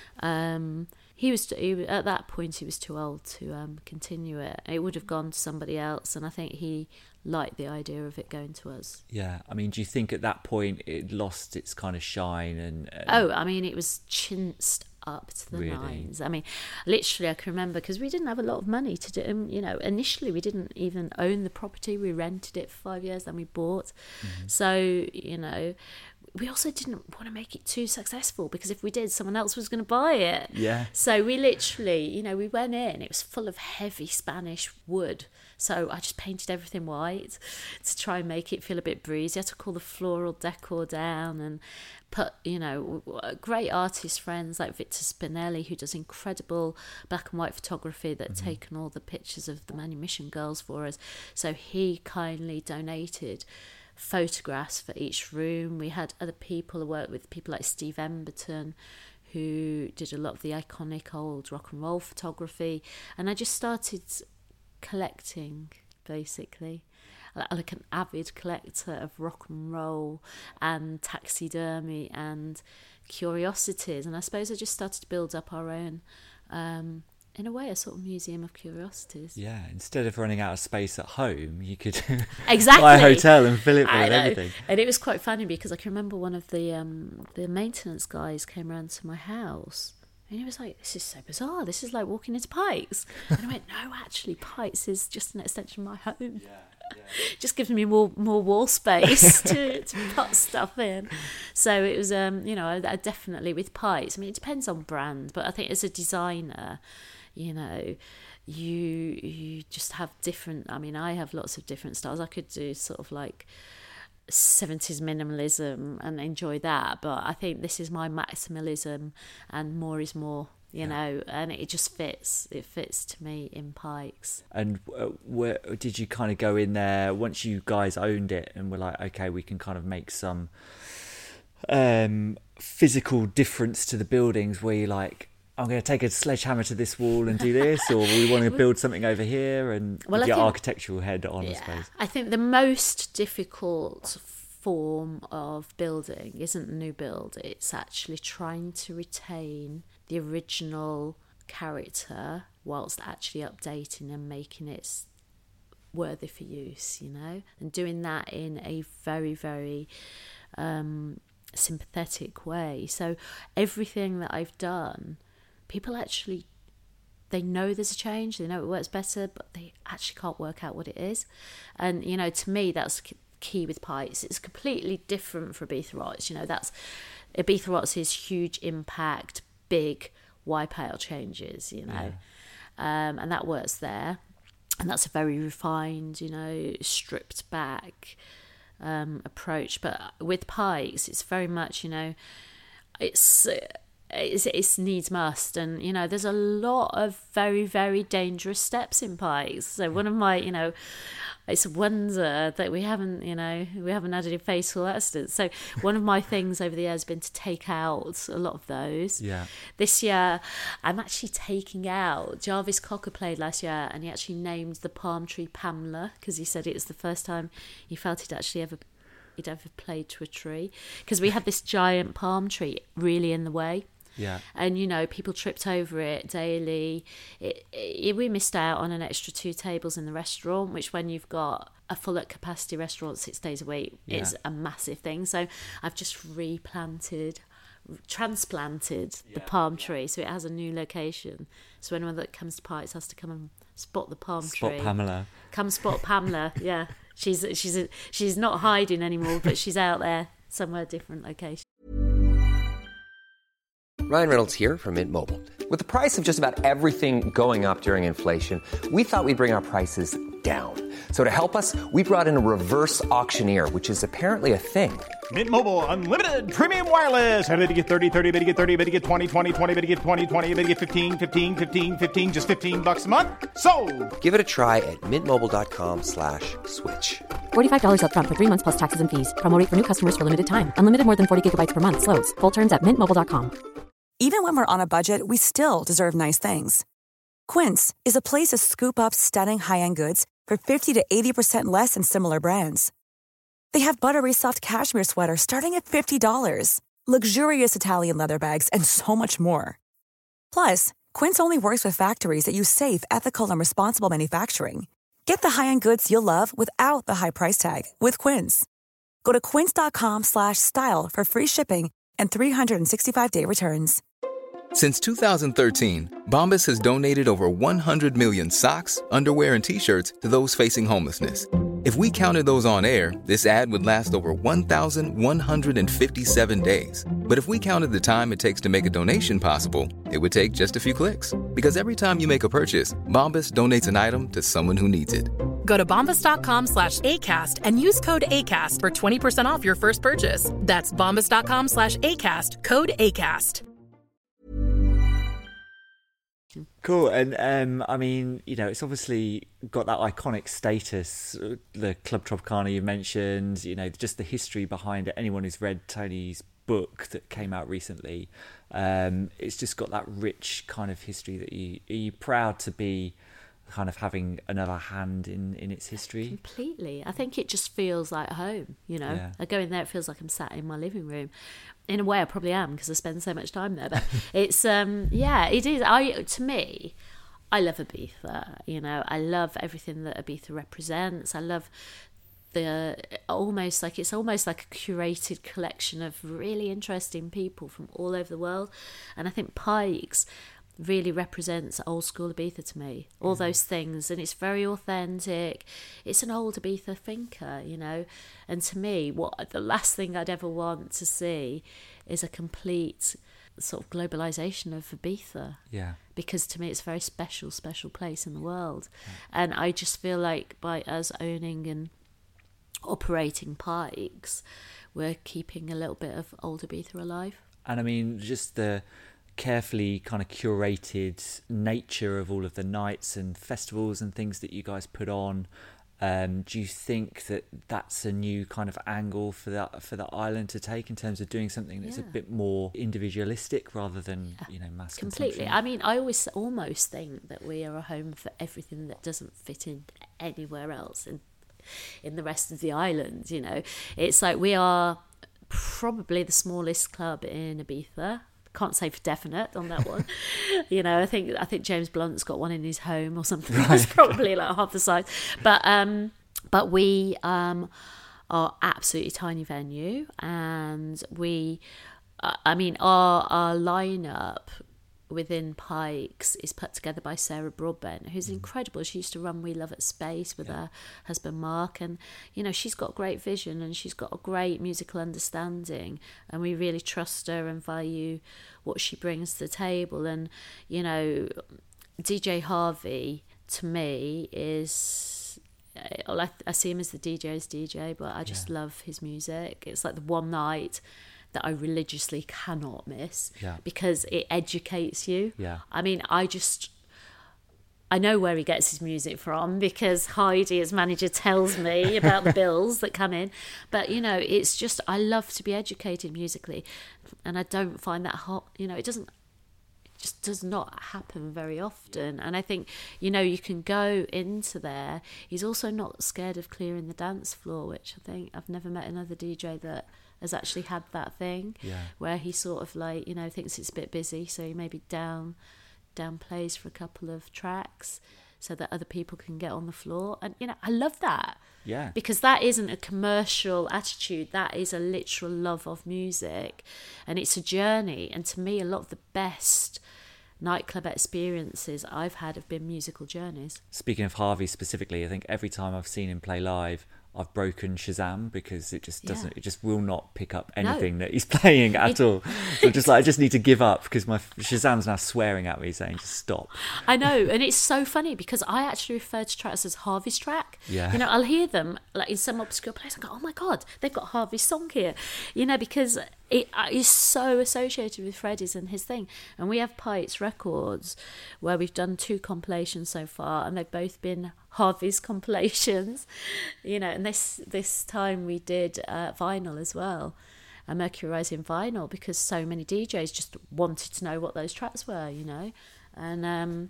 um, he was he, at that point he was too old to um, continue it. It would have gone to somebody else, and I think he liked the idea of it going to us. Yeah, I mean, do you think at that point it lost its kind of shine? And, and... oh, I mean, it was chinsed up to the really? nines. I mean, literally, I can remember, because we didn't have a lot of money to do. You know, initially we didn't even own the property. We rented it for five years, then we bought. Mm-hmm. So you know. We also didn't want to make it too successful, because if we did, someone else was going to buy it. Yeah. So we literally, you know, we went in, it was full of heavy Spanish wood. So I just painted everything white to try and make it feel a bit breezy. I took all the floral decor down and put, you know, great artist friends like Victor Spinelli, who does incredible black and white photography, that had mm-hmm. taken all the pictures of the Manumission Girls for us. So he kindly donated photographs for each room. We had other people who worked with people like Steve Emberton, who did a lot of the iconic old rock and roll photography, and I just started collecting, basically, like an avid collector of rock and roll and taxidermy and curiosities. And I suppose I just started to build up our own um in a way, a sort of museum of curiosities. Yeah, instead of running out of space at home, you could exactly. buy a hotel and fill it with I know. everything. And it was quite funny, because I can remember one of the um, the maintenance guys came around to my house, and he was like, "This is so bizarre. This is like walking into Pikes." And I went, "No, actually, Pikes is just an extension of my home. Yeah, yeah. Just gives me more more wall space to, to put stuff in." So it was, um, you know, I, I definitely with Pikes. I mean, it depends on brand, but I think as a designer, you know, you you just have different. I mean, I have lots of different styles. I could do sort of like seventies minimalism and enjoy that, but I think this is my maximalism, and more is more, you yeah. know, and it just fits. It fits to me in Pikes. And uh, where did you kind of go in there once you guys owned it and were like, okay, we can kind of make some um, physical difference to the buildings, where you're like, I'm going to take a sledgehammer to this wall and do this, or we want to build something over here, and well, your think, architectural head on, yeah, I suppose. I think the most difficult form of building isn't the new build. It's actually trying to retain the original character whilst actually updating and making it worthy for use, you know, and doing that in a very, very um, sympathetic way. So everything that I've done, people actually, they know there's a change, they know it works better, but they actually can't work out what it is. And, you know, to me, that's key with Pikes. It's completely different for Ibiza Rocks. You know, that's Ibiza Rocks is huge impact, big wipeout changes, you know, yeah. um, and that works there. And that's a very refined, you know, stripped back um, approach. But with Pikes, it's very much, you know, it's... It's, it's needs must, and you know there's a lot of very very dangerous steps in Pikes. So one of my, you know, it's a wonder that we haven't, you know, we haven't had any fatal accidents. So one of my things over the years has been to take out a lot of those. Yeah. This year I'm actually taking out, Jarvis Cocker played last year, and he actually named the palm tree Pamela, because he said it was the first time he felt he'd actually ever he'd ever played to a tree, because we had this giant palm tree really in the way. Yeah. And, you know, people tripped over it daily. It, it, we missed out on an extra two tables in the restaurant, which when you've got a full at capacity restaurant six days a week yeah. is a massive thing. So I've just replanted, transplanted yeah. the palm tree. So it has a new location. So anyone that comes to Pikes has to come and spot the palm spot tree. Spot Pamela. Come spot Pamela, yeah. She's, she's, a, she's not hiding anymore, but she's out there somewhere different location. Ryan Reynolds here from Mint Mobile. With the price of just about everything going up during inflation, we thought we'd bring our prices down. So to help us, we brought in a reverse auctioneer, which is apparently a thing. Mint Mobile Unlimited Premium Wireless. How to get thirty, thirty, how to get thirty, how to get twenty, twenty, twenty, how to get twenty, twenty, how to get fifteen, fifteen, fifteen, fifteen, just fifteen bucks a month? Sold! Give it a try at mintmobile.com slash switch. forty-five dollars up front for three months plus taxes and fees. Promo rate for new customers for limited time. Unlimited more than forty gigabytes per month. Slows full terms at mint mobile dot com. Even when we're on a budget, we still deserve nice things. Quince is a place to scoop up stunning high-end goods for fifty to eighty percent less than similar brands. They have buttery soft cashmere sweaters starting at fifty dollars, luxurious Italian leather bags, and so much more. Plus, Quince only works with factories that use safe, ethical, and responsible manufacturing. Get the high-end goods you'll love without the high price tag with Quince. Go to quince.com slash style for free shipping and three sixty-five day returns. Since two thousand thirteen, Bombas has donated over one hundred million socks, underwear, and T-shirts to those facing homelessness. If we counted those on air, this ad would last over one thousand one hundred fifty-seven days. But if we counted the time it takes to make a donation possible, it would take just a few clicks. Because every time you make a purchase, Bombas donates an item to someone who needs it. Go to bombas.com slash ACAST and use code ACAST for twenty percent off your first purchase. That's bombas.com slash ACAST, code ACAST. Cool. And um, I mean, you know, it's obviously got that iconic status, the Club Tropicana you mentioned, you know, just the history behind it. Anyone who's read Tony's book that came out recently, um, it's just got that rich kind of history that you, are you proud to be kind of having another hand in, in its history? Completely. I think it just feels like home, you know. Yeah. I go in there, it feels like I'm sat in my living room. In a way, I probably am because I spend so much time there. But it's, um, yeah, it is. I To me, I love Ibiza, you know. I love everything that Ibiza represents. I love the almost like, it's almost like a curated collection of really interesting people from all over the world. And I think Pikes really represents old school Ibiza to me, all mm. those things, and it's very authentic. It's an old Ibiza thinker, you know, and to me, what the last thing I'd ever want to see is a complete sort of globalization of Ibiza. Yeah. Because to me, it's a very special, special place in the world, yeah. And I just feel like by us owning and operating Pikes, we're keeping a little bit of old Ibiza alive. And I mean, just the carefully kind of curated nature of all of the nights and festivals and things that you guys put on. Um, do you think that that's a new kind of angle for that for the island to take in terms of doing something that's yeah. a bit more individualistic rather than yeah. you know mass completely consumption? I mean, I always almost think that we are a home for everything that doesn't fit in anywhere else in in the rest of the island. You know, it's like we are probably the smallest club in Ibiza. Can't say for definite on that one. You know, I think I think James Blunt's got one in his home or something. Right. It's probably like half the size. But um, but we um are absolutely tiny venue, and we, uh, I mean, our our lineup within Pikes is put together by Sarah Broadbent, who's incredible. She used to run We Love At Space with yeah. her husband Mark, and you know, she's got great vision and she's got a great musical understanding, and we really trust her and value what she brings to the table. And you know, D J Harvey to me is, I, I see him as the D J's D J, but I just yeah. love his music. It's like the one night that I religiously cannot miss yeah. because it educates you. Yeah. I mean, I just, I know where he gets his music from because Heidi, his manager, tells me about the bills that come in. But, you know, it's just, I love to be educated musically, and I don't find that hot, you know, it doesn't, it just does not happen very often. And I think, you know, you can go into there. He's also not scared of clearing the dance floor, which I think I've never met another D J that has actually had that thing yeah. where he sort of like, you know, thinks it's a bit busy, so he maybe down downplays for a couple of tracks so that other people can get on the floor. And you know, I love that. Yeah. Because that isn't a commercial attitude, that is a literal love of music, and it's a journey. And to me, a lot of the best nightclub experiences I've had have been musical journeys. Speaking of Harvey specifically, I think every time I've seen him play live, I've broken Shazam because it just doesn't, yeah. it just will not pick up anything no. that he's playing at it, all. So just like, I just need to give up because my Shazam's now swearing at me saying, just stop. I know. And it's so funny because I actually refer to tracks as Harvey's track. Yeah. You know, I'll hear them like in some obscure place and go, oh my God, they've got Harvey's song here. You know, because it is so associated with Freddie's and his thing. And we have Pikes Records where we've done two compilations so far, and they've both been Harvey's compilations, you know, and this this time we did uh, vinyl as well, a Mercury Rising vinyl, because so many D Js just wanted to know what those tracks were, you know, and um,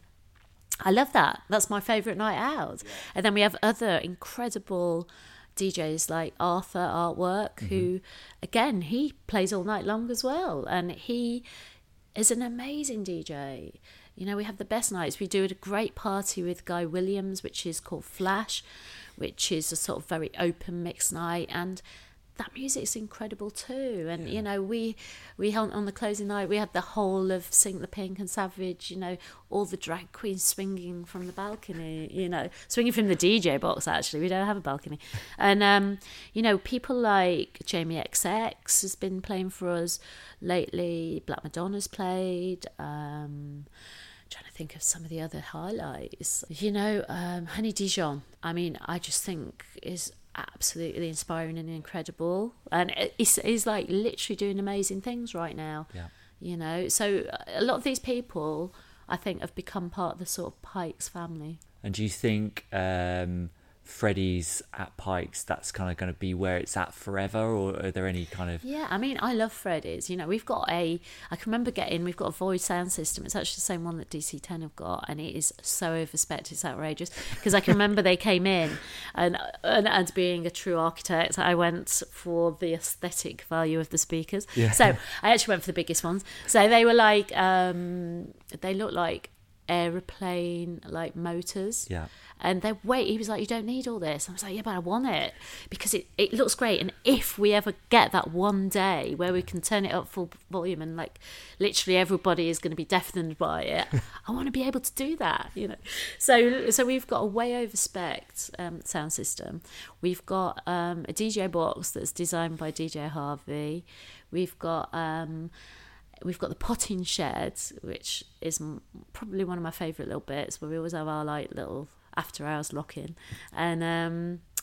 I love that. That's my favourite night out. Yeah. And then we have other incredible D Js like Arthur Artwork, mm-hmm. who, again, he plays all night long as well, and he is an amazing D J. You know, we have the best nights. We do a great party with Guy Williams, which is called Flash, which is a sort of very open mixed night. And that music's incredible too. And, yeah. you know, we we on, on the closing night, we had the whole of Sink the Pink and Savage, you know, all the drag queens swinging from the balcony, you know, swinging from the D J box, actually. We don't have a balcony. And, um, you know, people like Jamie X X has been playing for us lately. Black Madonna's played. Um... Trying to think of some of the other highlights. You know, um, Honey Dijon, I mean, I just think is absolutely inspiring and incredible. And he's, he's like literally doing amazing things right now. Yeah. You know, so a lot of these people, I think, have become part of the sort of Pikes family. And do you think um, Freddie's at Pikes, that's kind of going to be where it's at forever, or are there any kind of... Yeah, I mean, I love Freddie's. You know, we've got a... I can remember getting... We've got a Void sound system. It's actually the same one that D C ten have got, and it is so overspec, it's outrageous. Because I can remember they came in, and, and and being a true architect, I went for the aesthetic value of the speakers. Yeah. So I actually went for the biggest ones. So they were like... Um, they looked like aeroplane like motors. Yeah. And they wait, he was like, you don't need all this. I was like, yeah, but I want it because it, it looks great. And if we ever get that one day where we can turn it up full volume and like literally everybody is going to be deafened by it, I want to be able to do that, you know. So so we've got a way over spec um, sound system. We've got um, a D J box that's designed by D J Harvey. We've got... Um, We've got the potting shed, which is probably one of my favourite little bits, where we always have our like little after hours lock in, and um,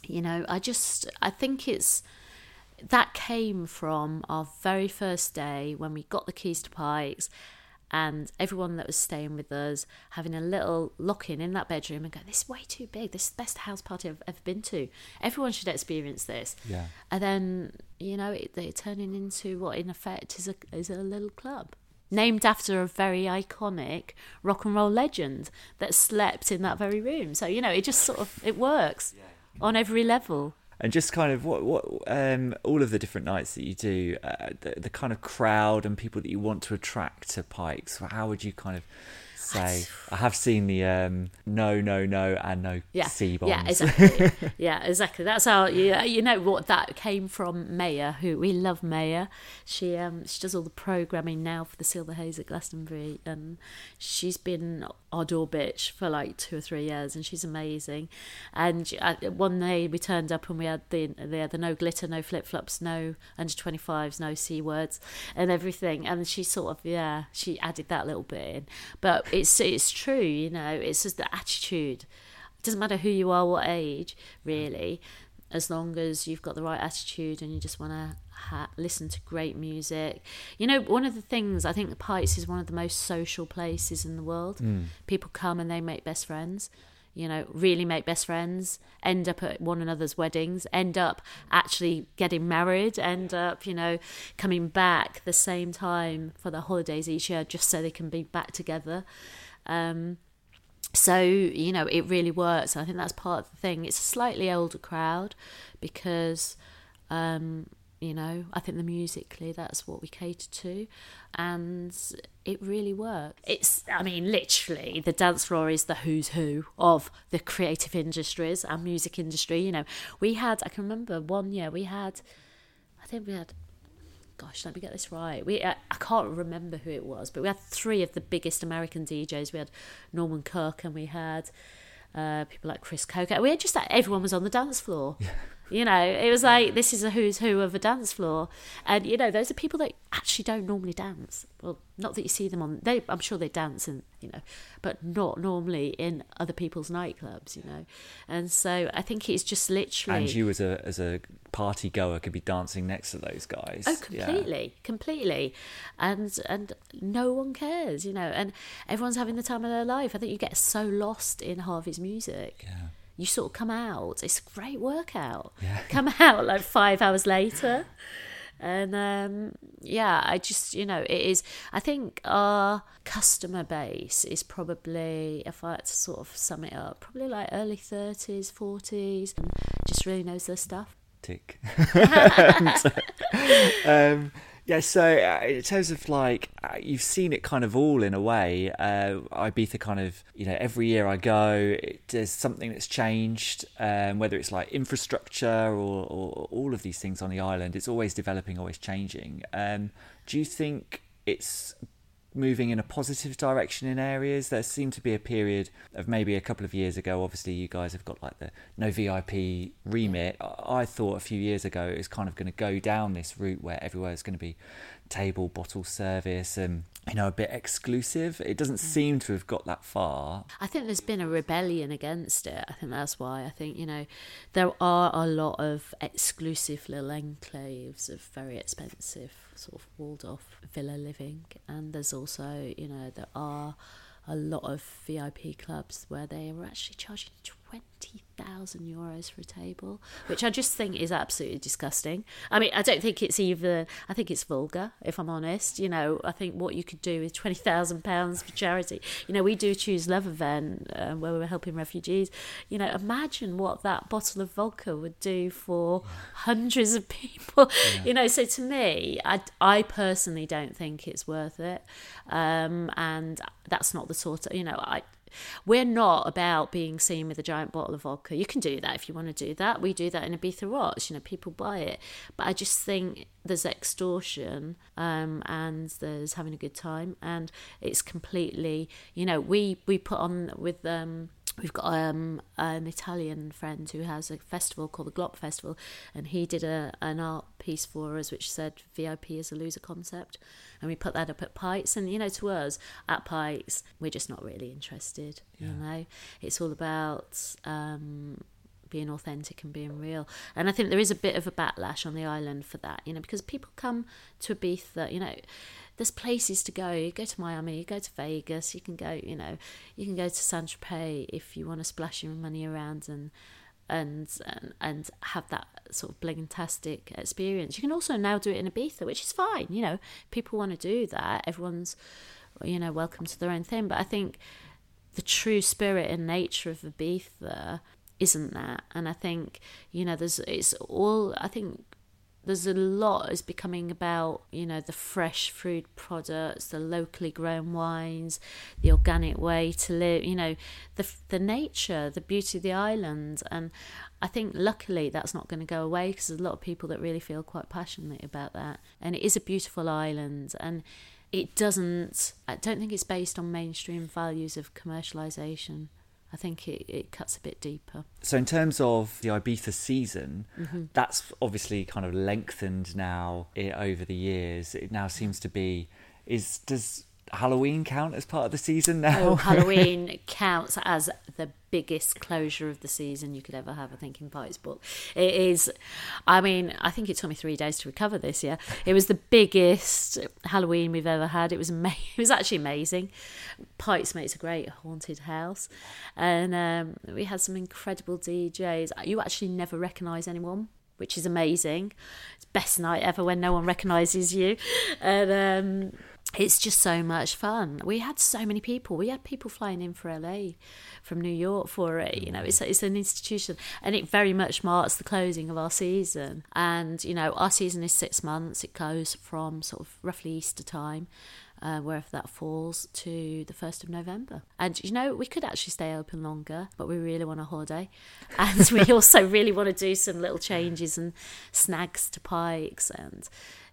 You know, I just, I think it's, that came from our very first day when we got the keys to Pikes, and everyone that was staying with us having a little lock-in in that bedroom and go, this is way too big. This is the best house party I've ever been to. Everyone should experience this. Yeah. And then, you know, it, they're turning into what in effect is a is a little club. Named after a very iconic rock and roll legend that slept in that very room. So, you know, it just sort of, it works on every level. And just kind of what what um, all of the different nights that you do, uh, the, the kind of crowd and people that you want to attract to Pikes. How would you kind of say? I have seen the um, no, no, no, and no yeah. C-bombs. Yeah, exactly. yeah, exactly. That's how you you know what that came from. Maya, who we love, Maya. She um she does all the programming now for the Silver Haze at Glastonbury, and she's been our door bitch for like two or three years, and she's amazing. And uh, one day we turned up and we had the the, the no glitter, no flip flops, no under twenty-fives, no C words, and everything. And she sort of yeah, she added that little bit in, but it's it's true, you know. It's just the attitude. It doesn't matter who you are, what age, really, as long as you've got the right attitude and you just want to ha- listen to great music. You know, one of the things, I think the Pikes is one of the most social places in the world. Mm. People come and they make best friends, you know, really make best friends, end up at one another's weddings, end up actually getting married, end up, you know, coming back the same time for their holidays each year just so they can be back together. Um, so, you know, it really works. I think that's part of the thing. It's a slightly older crowd because, um, you know, I think the musically that's what we cater to, and it really works. It's, I mean, literally, the dance floor is the who's who of the creative industries and music industry. You know, we had, I can remember one year we had, I think we had, gosh, let me get this right. We I, I can't remember who it was, but we had three of the biggest American D Js. We had Norman Cook, and we had uh, people like Chris Coker. We had just like, everyone was on the dance floor. Yeah. You know, it was like, this is a who's who of a dance floor. And, you know, those are people that actually don't normally dance. Well, not that you see them on, they, I'm sure they dance, and you know, but not normally in other people's nightclubs, you know. And so I think it's just literally... And you as a as a party goer could be dancing next to those guys. Oh, completely, yeah. completely. And and no one cares, you know, and everyone's having the time of their life. I think you get so lost in Harvey's music. Yeah. You sort of come out, it's a great workout. Yeah. Come out like five hours later. And um, yeah, I just, you know, it is, I think our customer base is probably, if I had to sort of sum it up, probably like early thirties, forties, and just really knows their stuff. Tick. and, um, yeah, so uh, in terms of like, uh, you've seen it kind of all in a way. Uh, Ibiza kind of, you know, every year I go, it, there's something that's changed, um, whether it's like infrastructure or, or all of these things on the island. It's always developing, always changing. Um, do you think it's moving in a positive direction in areas? There seemed to be a period of maybe a couple of years ago, obviously you guys have got like the no V I P remit. I thought a few years ago it was kind of going to go down this route where everywhere's going to be table bottle service and, you know, a bit exclusive. It doesn't seem to have got that far. I think there's been a rebellion against it. I think that's why. I think, you know, there are a lot of exclusive little enclaves of very expensive sort of walled off villa living, and there's also, you know, there are a lot of V I P clubs where they are actually charging twenty thousand euros for a table, which I just think is absolutely disgusting. I mean, I don't think it's either, I think it's vulgar, if I'm honest. You know, I think what you could do with twenty thousand pounds for charity. You know, we do Choose Love event uh, where we're helping refugees. You know, imagine what that bottle of vodka would do for yeah. hundreds of people. Yeah. You know, so to me, I, I personally don't think it's worth it. Um, and that's not the sort of, you know, I... We're not about being seen with a giant bottle of vodka. You can do that if you want to do that. We do that in Ibiza Rocks. You know, people buy it. But I just think there's extortion um, and there's having a good time. And it's completely, you know, we, we put on with... Um, We've got um, an Italian friend who has a festival called the Glop Festival, and he did a an art piece for us which said V I P is a loser concept, and we put that up at Pikes. And, you know, to us at Pikes, we're just not really interested. Yeah. You know, it's all about um, being authentic and being real. And I think there is a bit of a backlash on the island for that, you know, because people come to Ibiza, you know, there's places to go. You go to Miami, you go to Vegas, you can go, you know, you can go to Saint-Tropez if you want to splash your money around and and and, and have that sort of bling-tastic experience. You can also now do it in Ibiza, which is fine, you know, people want to do that. Everyone's, you know, welcome to their own thing. But I think the true spirit and nature of Ibiza isn't that. And I think, you know, there's, it's all, I think, there's a lot is becoming about, you know, the fresh food products, the locally grown wines, the organic way to live, you know, the the nature, the beauty of the island. And I think luckily that's not going to go away, because there's a lot of people that really feel quite passionate about that. And it is a beautiful island, and it doesn't, I don't think it's based on mainstream values of commercialisation. I think it, it cuts a bit deeper. So in terms of the Ibiza season, mm-hmm. that's obviously kind of lengthened now over the years. It now seems to be, is does Halloween count as part of the season now? Oh, Halloween counts as the biggest closure of the season you could ever have, I think, in Pike's book. It is, I mean, I think it took me three days to recover this year. It was the biggest Halloween we've ever had. It was ama- it was actually amazing. Pike's makes a great haunted house. And um, we had some incredible D Js. You actually never recognise anyone, which is amazing. It's best night ever when no one recognises you. And um, it's just so much fun. We had so many people. We had people flying in for L A from New York for it. You know, it's it's an institution, and it very much marks the closing of our season. And you know, our season is six months. It goes from sort of roughly Easter time, uh, wherever that falls, to the first of November. And you know, we could actually stay open longer, but we really want a holiday, and we also really want to do some little changes and snags to Pikes and.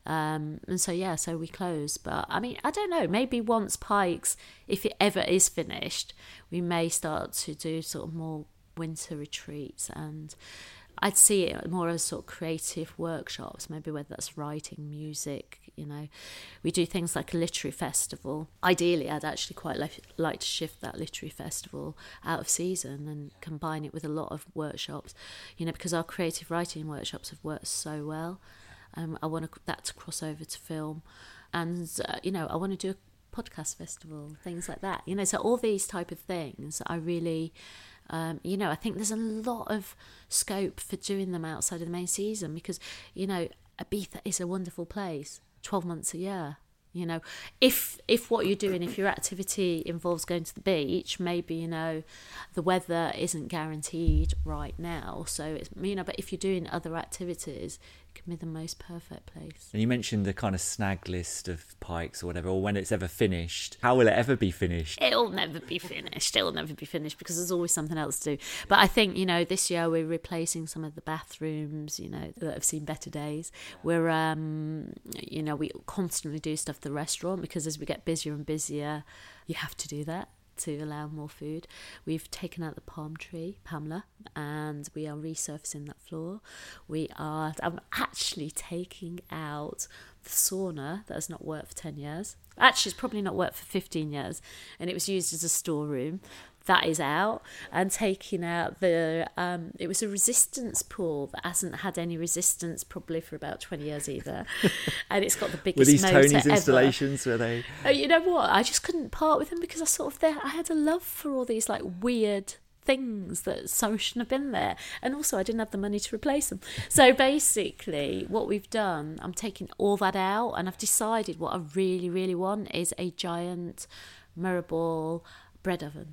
Um, and so, yeah, so we close. But, I mean, I don't know, maybe once Pikes, if it ever is finished, we may start to do sort of more winter retreats. And I'd see it more as sort of creative workshops, maybe whether that's writing, music, you know. We do things like a literary festival. Ideally, I'd actually quite like, like to shift that literary festival out of season and combine it with a lot of workshops, you know, because our creative writing workshops have worked so well. Um, I want to, that to cross over to film, and uh, you know, I want to do a podcast festival, things like that. You know, so all these type of things, I really, um, you know, I think there's a lot of scope for doing them outside of the main season, because you know, Ibiza is a wonderful place, twelve months a year. You know, if if what you're doing, if your activity involves going to the beach, maybe, you know, the weather isn't guaranteed right now. So, it's, you know, but if you're doing other activities, it can be the most perfect place. And you mentioned the kind of snag list of Pikes or whatever, or when it's ever finished. How will it ever be finished? It'll never be finished. It'll never be finished because there's always something else to do. But I think, you know, this year we're replacing some of the bathrooms, you know, that have seen better days. We're, um, you know, we constantly do stuff at the restaurant, because as we get busier and busier, you have to do that to allow more food. We've taken out the palm tree, Pamela, and we are resurfacing that floor. We are, I'm actually taking out the sauna that has not worked for ten years. Actually, it's probably not worked for fifteen years, and it was used as a storeroom. That is out. And taking out the, um, it was a resistance pool that hasn't had any resistance probably for about twenty years either. And it's got the biggest motor ever. Were these Tony's ever. installations, were they? Uh, you know what? I just couldn't part with them, because I sort of, there, I had a love for all these like weird things that so shouldn't have been there, and also I didn't have the money to replace them. So basically what we've done, I'm taking all that out, and I've decided what I really really want is a giant mirror ball bread oven.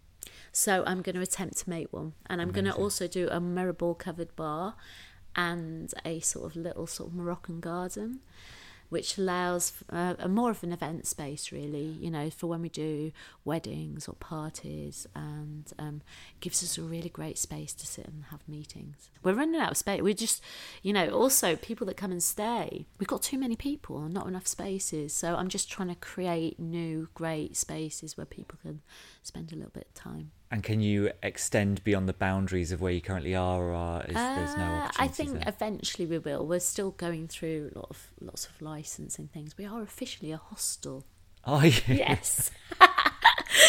So I'm going to attempt to make one, and I'm Amazing. going to also do a mirror ball covered bar and a sort of little sort of Moroccan garden, which allows uh, a more of an event space, really, you know, for when we do weddings or parties, and um, gives us a really great space to sit and have meetings. We're running out of space. We're just, you know, also people that come and stay, we've got too many people and not enough spaces. So I'm just trying to create new, great spaces where people can spend a little bit of time. And can you extend beyond the boundaries of where you currently are, or are, is, uh, there's no opportunities I think there? Eventually we will. We're still going through a lot of lots of licensing things. We are officially a hostel. Are you? Yes.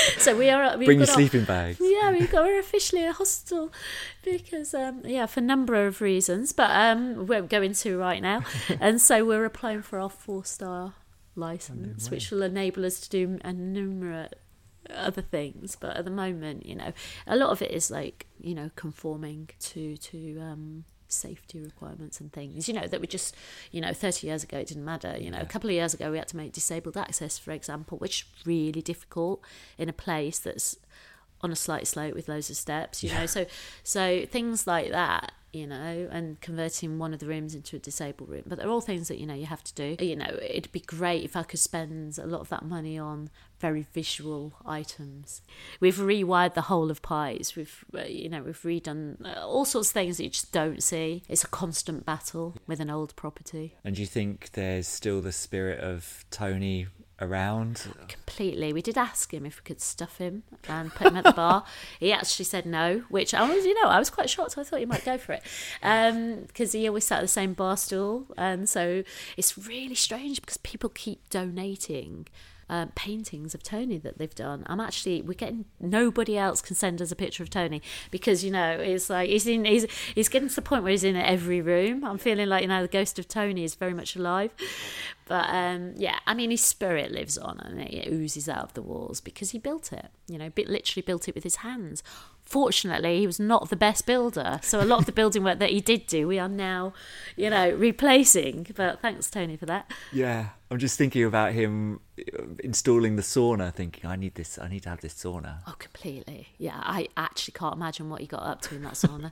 So we are. We've Bring your got sleeping our, bags. Yeah, we've got, we're officially a hostel because, um, yeah, for a number of reasons, but um, we won't go into right now. And so we're applying for our four-star license, which will enable us to do a numerous other things. But at the moment, you know, a lot of it is like, you know, conforming to to um, safety requirements and things, you know, that we just, you know, thirty years ago it didn't matter. You know, yeah. A couple of years ago we had to make disabled access, for example, which is really difficult in a place that's on a slight slope with loads of steps, you yeah. know, so so things like that, you know, and converting one of the rooms into a disabled room. But they're all things that, you know, you have to do. You know, it'd be great if I could spend a lot of that money on very visual items. We've rewired the whole of Pies. We've, uh, you know, we've redone all sorts of things that you just don't see. It's a constant battle with an old property. And do you think there's still the spirit of Tony around? Completely. We did ask him if we could stuff him and put him at the bar. He actually said no, which I was, you know, I was quite shocked. I thought he might go for it because um, he always sat at the same bar stool, and so it's really strange because people keep donating Uh, paintings of Tony that they've done. I'm actually, we're getting, nobody else can send us a picture of Tony because, you know, it's like he's in, he's he's getting to the point where he's in every room. I'm feeling like, you know, the ghost of Tony is very much alive. But um, yeah, I mean, his spirit lives on and it oozes out of the walls because he built it, you know, literally built it with his hands. Fortunately, he was not the best builder. So a lot of the building work that he did do, we are now, you know, replacing. But thanks, Tony, for that. Yeah, I'm just thinking about him installing the sauna, thinking, I need this, I need to have this sauna. Oh, completely. Yeah, I actually can't imagine what he got up to in that sauna.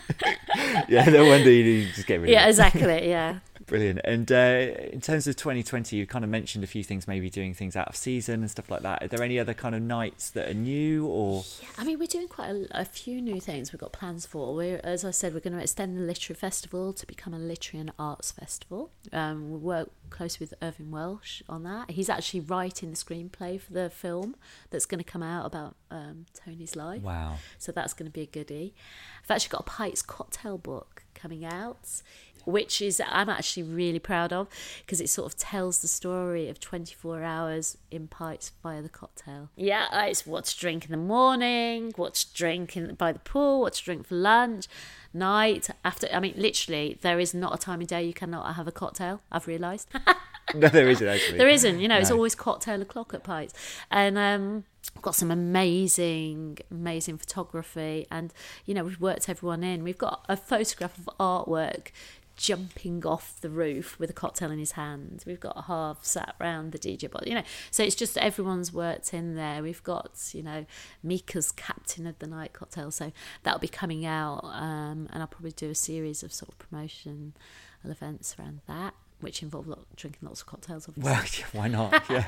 Yeah, no wonder you just get rid of it. Yeah, exactly, yeah. Brilliant. And uh, in terms of twenty twenty, you kind of mentioned a few things, maybe doing things out of season and stuff like that. Are there any other kind of nights that are new or? Yeah, I mean, we're doing quite a, a few new things we've got plans for. We're, as I said, we're going to extend the Literary Festival to become a literary and arts festival. Um, we work closely with Irvine Welsh on that. He's actually writing the screenplay for the film that's going to come out about um, Tony's life. Wow. So that's going to be a goodie. I've actually got a Pikes cocktail book coming out, which is I'm actually really proud of because it sort of tells the story of twenty-four hours in Pikes via the cocktail. Yeah, it's what to drink in the morning, what to drink in, by the pool, what to drink for lunch, night, after. I mean, literally, there is not a time of day you cannot have a cocktail, I've realised. No, there isn't actually. There isn't, you know, no. It's always cocktail o'clock at Pikes. And um, we've got some amazing, amazing photography and, you know, we've worked everyone in. We've got a photograph of artwork jumping off the roof with a cocktail in his hand. We've got a half sat round the D J box, you know, so it's just everyone's worked in there. We've got, you know, Mika's Captain of the Night cocktail, so that'll be coming out um, and I'll probably do a series of sort of promotion events around that, which involve lot, drinking lots of cocktails, obviously. Well, yeah, why not? Yeah.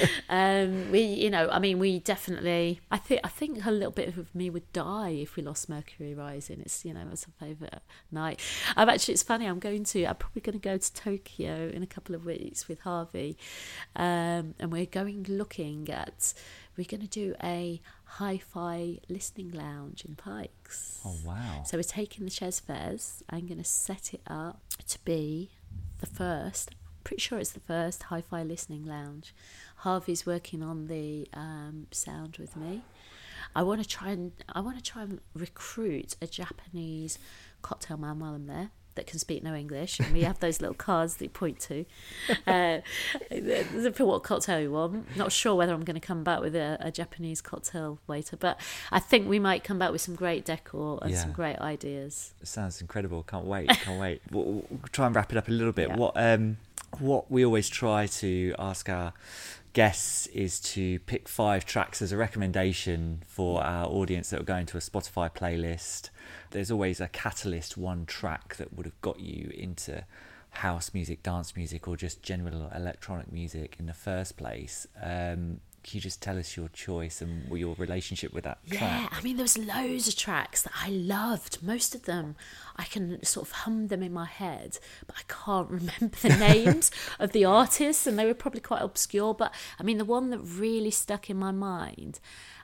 um, we, you know, I mean, we definitely. I think, I think a little bit of me would die if we lost Mercury Rising. It's, you know, it's a favourite night. I'm actually. It's funny. I'm going to. I'm probably going to go to Tokyo in a couple of weeks with Harvey, um, and we're going looking at. We're going to do a hi-fi listening lounge in Pikes. Oh wow! So we're taking the Chez Fez. I'm going to set it up to be the first, pretty sure it's the first hi-fi listening lounge. Harvey's working on the um, sound with me. I want to try and I want to try and recruit a Japanese cocktail man while I'm there that can speak no English, and we have those little cards that you point to uh, for what cocktail you want. Not sure whether I'm going to come back with a, a Japanese cocktail waiter, but I think we might come back with some great decor and yeah. some great ideas. It sounds incredible. Can't wait. Can't wait. We'll, we'll try and wrap it up a little bit. Yeah. What um what we always try to ask our guests is to pick five tracks as a recommendation for our audience that are going to a Spotify playlist. There's always a catalyst, one track that would have got you into house music, dance music, or just general electronic music in the first place. Um, can you just tell us your choice and your relationship with that yeah, track? Yeah, I mean, there was loads of tracks that I loved. Most of them, I can sort of hum them in my head, but I can't remember the names of the artists, and they were probably quite obscure. But, I mean, the one that really stuck in my mind, as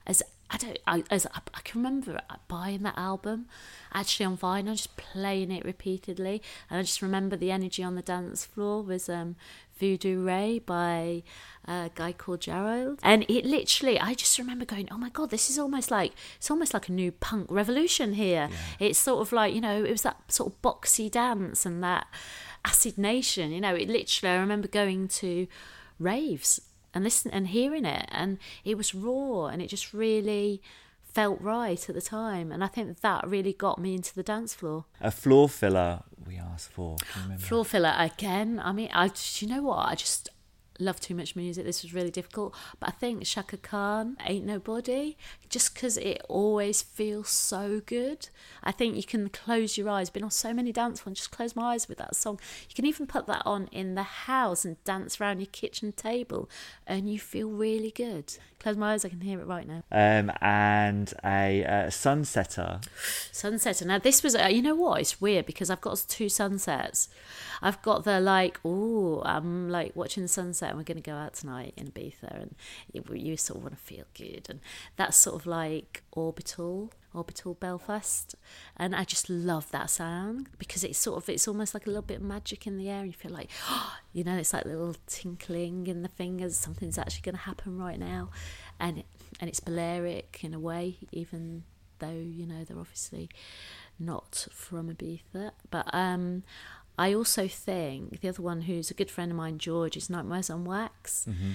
I don't. I, as I, I can remember buying that album, actually on vinyl, just playing it repeatedly, and I just remember the energy on the dance floor was um, Voodoo Ray by a guy called Gerald, and it literally, I just remember going, oh my god, this is almost like it's almost like a new punk revolution here. Yeah. It's sort of like, you know, it was that sort of boxy dance and that Acid Nation. You know, it literally, I remember going to raves and listen and hearing it, and it was raw, and it just really felt right at the time, and I think that really got me into the dance floor. A floor filler we asked for. Can you remember? Floor filler again. I mean, I you know what? I just love too much music. This was really difficult, but I think Shaka Khan, Ain't Nobody, just because it always feels so good. I think you can close your eyes. Been on so many dance floors, just close my eyes with that song. You can even put that on in the house and dance around your kitchen table, and you feel really good. Close my eyes, I can hear it right now. Um, and a uh, sunsetter. Sunsetter. Now this was, uh, you know what? It's weird because I've got two sunsets. I've got the like, oh, I'm like watching the sunset, and we're going to go out tonight in Ibiza, and you, you sort of want to feel good, and that's sort of like Orbital. Orbital Belfast, and I just love that sound because it's sort of, it's almost like a little bit of magic in the air, and you feel like, oh, you know, it's like a little tinkling in the fingers, something's actually going to happen right now, and and it's Balearic in a way, even though, you know, they're obviously not from Ibiza. But um I also think the other one, who's a good friend of mine, George, is Nightmares on Wax. Mm-hmm.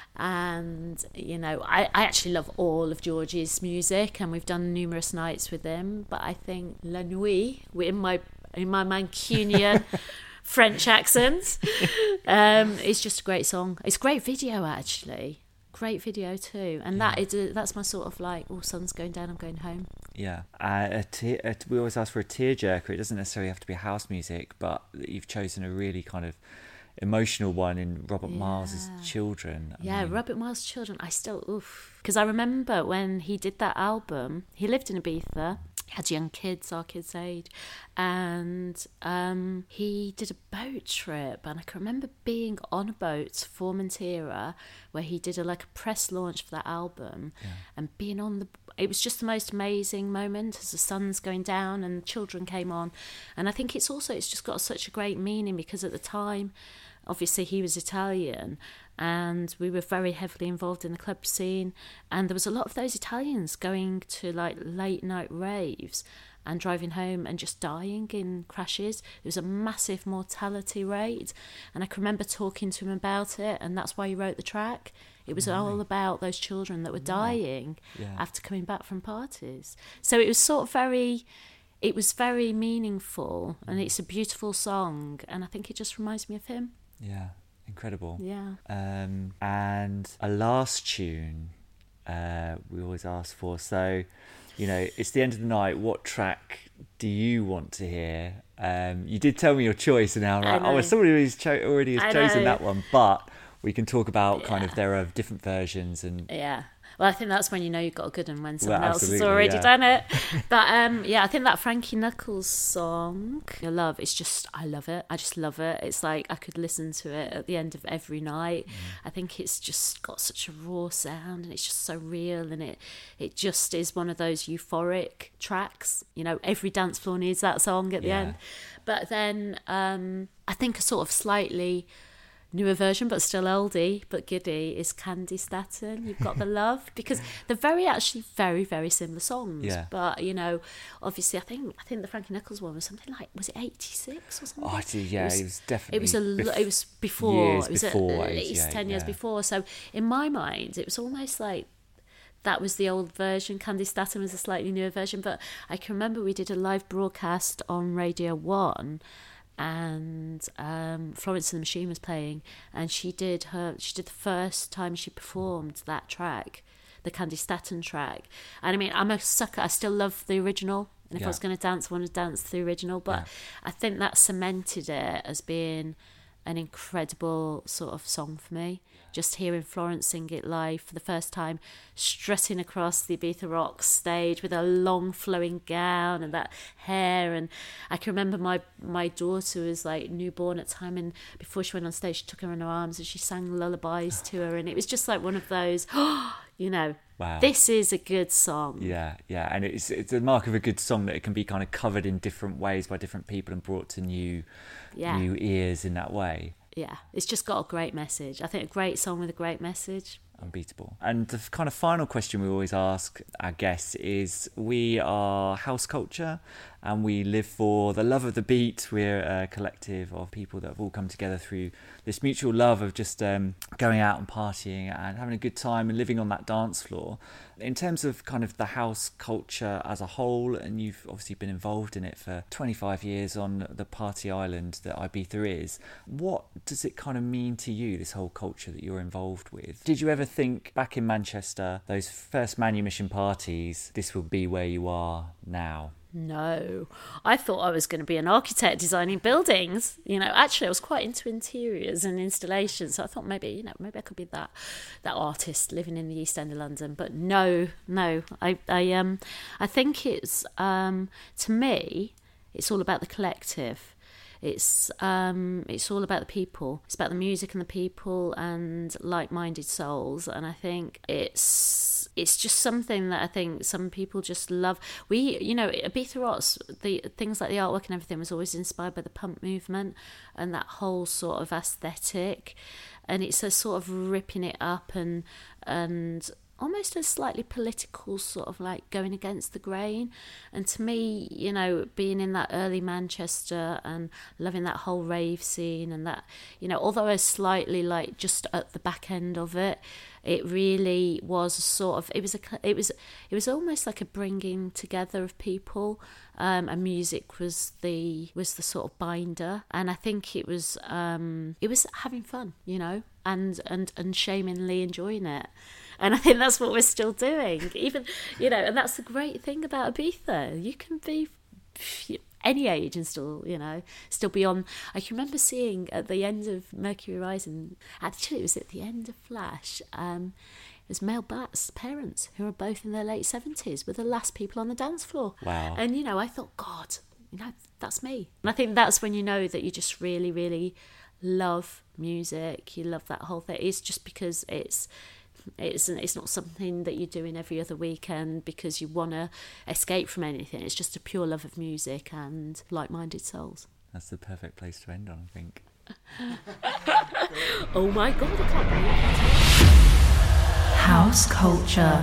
And, you know, I, I actually love all of George's music, and we've done numerous nights with him. But I think La Nuit, in my in my Mancunian French accent, um, is just a great song. It's a great video, actually. Great video too, and yeah. that is a, that's my sort of like, oh, sun's going down, I'm going home. Yeah, uh, a te- a, we always ask for a tearjerker. It doesn't necessarily have to be house music, but you've chosen a really kind of emotional one in Robert yeah. Miles's Children. I yeah, mean... Robert Miles' Children. I still oof because I remember when he did that album. He lived in Ibiza. Had young kids, our kids' age, and um, he did a boat trip, and I can remember being on a boat to Formentera, where he did a like a press launch for that album, yeah. and being on the. It was just the most amazing moment as the sun's going down and children came on, and I think it's also it's just got such a great meaning because at the time, obviously he was Italian, and we were very heavily involved in the club scene, and there was a lot of those Italians going to like late night raves and driving home and just dying in crashes. There was a massive mortality rate, and I can remember talking to him about it, and that's why he wrote the track. It was right. all about those children that were dying yeah. after coming back from parties. So it was sort of very, it was very meaningful, and it's a beautiful song, and I think it just reminds me of him. Yeah, incredible. Yeah. Um, and a last tune uh, we always ask for. So, you know, it's the end of the night. What track do you want to hear? Um, you did tell me your choice, and now I'm like, oh, somebody already, cho- already has I chosen know. that one, but we can talk about yeah. kind of there are different versions and yeah. Well, I think that's when you know you've got a good one, when someone well, else has already yeah. done it. But um, yeah, I think that Frankie Knuckles song, Your Love, it's just, I love it. I just love it. It's like I could listen to it at the end of every night. Mm. I think it's just got such a raw sound, and it's just so real, and it it just is one of those euphoric tracks. You know, every dance floor needs that song at the yeah. end. But then um, I think a sort of slightly newer version, but still oldie, but giddy, is Candy Staton, You've Got the Love, because they're very, actually very, very similar songs. Yeah. But, you know, obviously I think I think the Frankie Knuckles one was something like, was it eighty-six or something? Oh, yeah, it was, it was definitely... It was, a, bef- it was before, it was before, at least ten years yeah. before. So in my mind, it was almost like that was the old version. Candy Staton was a slightly newer version. But I can remember we did a live broadcast on Radio one, and um, Florence and the Machine was playing, and she did her she did the first time she performed that track, the Candy Staton track. And I mean, I'm a sucker. I still love the original, and if yeah. I was going to dance, I want to dance the original. But yeah. I think that cemented it as being an incredible sort of song for me. Just hearing Florence sing it live for the first time, strutting across the Ibiza Rocks stage with a long flowing gown and that hair. And I can remember my, my daughter was like newborn at the time, and before she went on stage, she took her in her arms and she sang lullabies to her. And it was just like one of those, oh, you know, wow. This is a good song. Yeah, yeah. And it's it's a mark of a good song that it can be kind of covered in different ways by different people and brought to new, yeah. new ears in that way. Yeah, it's just got a great message. I think a great song with a great message. Unbeatable. And the kind of final question we always ask our guests is, we are House Culture and we live for the love of the beat. We're a collective of people that have all come together through this mutual love of just um, going out and partying and having a good time and living on that dance floor. In terms of kind of the house culture as a whole, and you've obviously been involved in it for twenty-five years on the party island that Ibiza is, what does it kind of mean to you, this whole culture that you're involved with? Did you ever think back in Manchester, those first manumission parties, this would be where you are now? No, I thought I was going to be an architect designing buildings. You know, actually, I was quite into interiors and installations. So I thought maybe, you know, maybe I could be that that artist living in the East End of London. But no, no, I, I, um, I think it's um, to me, it's all about the collective. It's um, it's all about the people. It's about the music and the people and like-minded souls. And I think it's it's just something that I think some people just love. We, you know, Ibiza Rocks, the things like the artwork and everything was always inspired by the punk movement and that whole sort of aesthetic. And it's a sort of ripping it up and and. almost a slightly political sort of like going against the grain. And to me, you know, being in that early Manchester and loving that whole rave scene and that, you know, although I was slightly like just at the back end of it, it really was a sort of, it was a, it was, it was almost like a bringing together of people, um, and music was the, was the sort of binder. And I think it was, um, it was having fun, you know, and, and, and shamefully enjoying it. And I think that's what we're still doing, even, you know, and that's the great thing about Ibiza. You can be any age and still, you know, still be on. I can remember seeing at the end of Mercury Rising, actually it was at the end of Flash, um, it was Mel Batt's parents, who are both in their late seventies, were the last people on the dance floor. Wow. And, you know, I thought, God, you know, that's me. And I think that's when you know that you just really, really love music. You love that whole thing. It's just because it's, It's it's not something that you're doing every other weekend because you want to escape from anything. It's just a pure love of music and like-minded souls. That's the perfect place to end on, I think. Oh my God, I can't believe it. House Culture.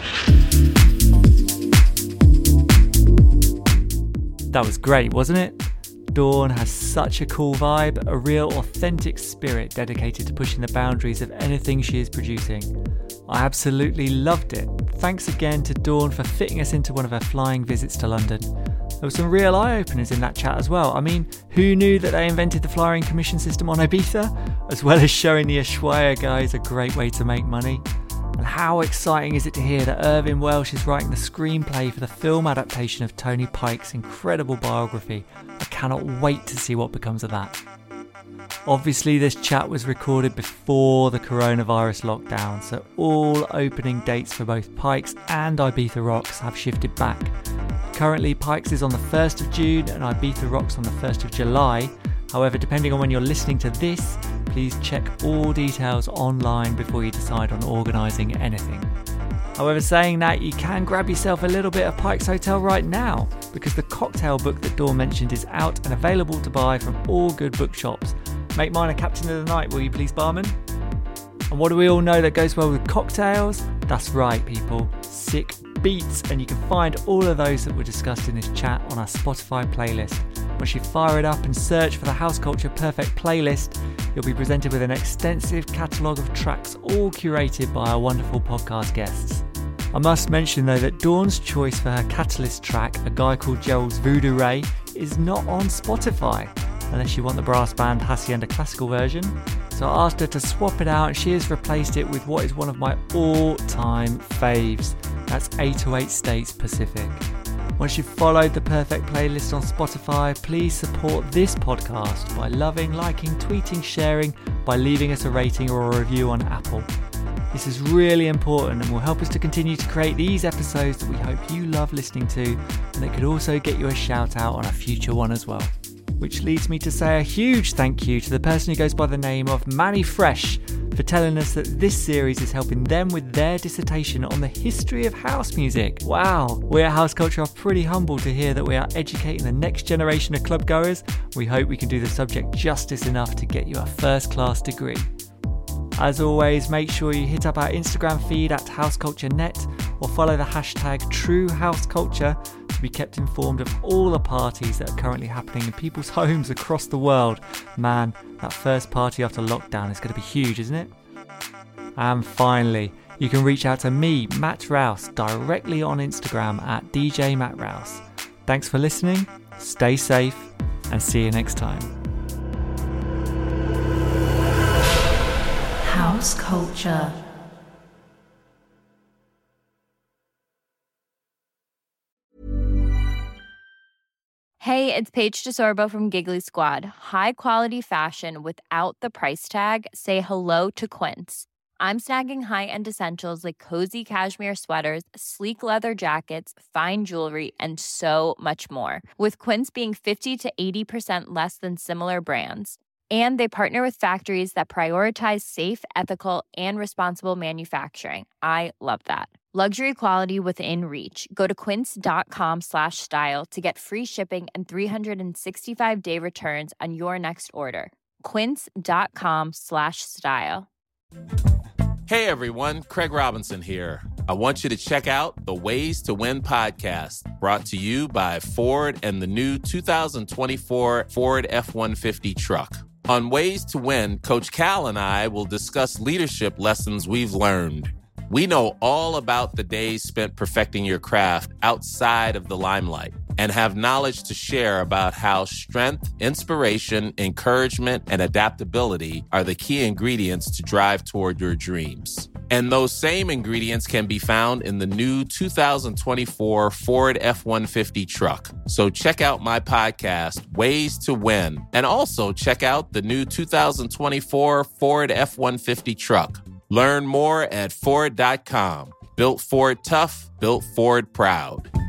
That was great, wasn't it? Dawn has such a cool vibe, a real authentic spirit dedicated to pushing the boundaries of anything she is producing. I absolutely loved it. Thanks again to Dawn for fitting us into one of her flying visits to London. There were some real eye-openers in that chat as well. I mean, who knew that they invented the flying commission system on Ibiza? As well as showing the Ushuaia guys a great way to make money. And how exciting is it to hear that Irvine Welsh is writing the screenplay for the film adaptation of Tony Pike's incredible biography. I cannot wait to see what becomes of that. Obviously, this chat was recorded before the coronavirus lockdown, so all opening dates for both Pike's and Ibiza Rocks have shifted back. Currently, Pike's is on the first of June and Ibiza Rocks on the first of July. However, depending on when you're listening to this, please check all details online before you decide on organising anything. However, saying that, you can grab yourself a little bit of Pike's Hotel right now, because the cocktail book that Dawn mentioned is out and available to buy from all good bookshops. Make mine a captain of the night, will you please, barman? And what do we all know that goes well with cocktails? That's right, people, sick beats, and you can find all of those that were discussed in this chat on our Spotify playlist. Once you fire it up and search for the House Culture Perfect playlist, you'll be presented with an extensive catalogue of tracks all curated by our wonderful podcast guests. I must mention though that Dawn's choice for her Catalyst track, a guy called Gerald's Voodoo Ray, is not on Spotify, unless you want the brass band Hacienda classical version. So I asked her to swap it out and she has replaced it with what is one of my all-time faves. That's eight oh eight States Pacific. Once you've followed the perfect playlist on Spotify, please support this podcast by loving, liking, tweeting, sharing, by leaving us a rating or a review on Apple. This is really important and will help us to continue to create these episodes that we hope you love listening to, and that could also get you a shout out on a future one as well. Which leads me to say a huge thank you to the person who goes by the name of Manny Fresh for telling us that this series is helping them with their dissertation on the history of house music. Wow, we at House Culture are pretty humbled to hear that we are educating the next generation of clubgoers. We hope we can do the subject justice enough to get you a first-class degree. As always, make sure you hit up our Instagram feed at houseculturenet or follow the hashtag TrueHouseCulture to be kept informed of all the parties that are currently happening in people's homes across the world. Man, that first party after lockdown is going to be huge, isn't it? And finally, you can reach out to me, Matt Rouse, directly on Instagram at D J Matt Rouse. Thanks for listening, stay safe, and see you next time. House Culture. Hey, it's Paige DeSorbo from Giggly Squad. High quality fashion without the price tag. Say hello to Quince. I'm snagging high-end essentials like cozy cashmere sweaters, sleek leather jackets, fine jewelry, and so much more. With Quince being fifty to eighty percent less than similar brands. And they partner with factories that prioritize safe, ethical, and responsible manufacturing. I love that. Luxury quality within reach. Go to quince.com slash style to get free shipping and three sixty-five day returns on your next order. Quince.com slash style. Hey everyone, Craig Robinson here. I want you to check out the Ways to Win podcast, brought to you by Ford and the new two thousand twenty-four Ford F one fifty truck. On Ways to Win, Coach Cal and I will discuss leadership lessons we've learned. We know all about the days spent perfecting your craft outside of the limelight and have knowledge to share about how strength, inspiration, encouragement, and adaptability are the key ingredients to drive toward your dreams. And those same ingredients can be found in the new two thousand twenty-four Ford F one fifty truck. So check out my podcast, Ways to Win, and also check out the new two thousand twenty-four Ford F one fifty truck. Learn more at Ford dot com. Built Ford tough, built Ford proud.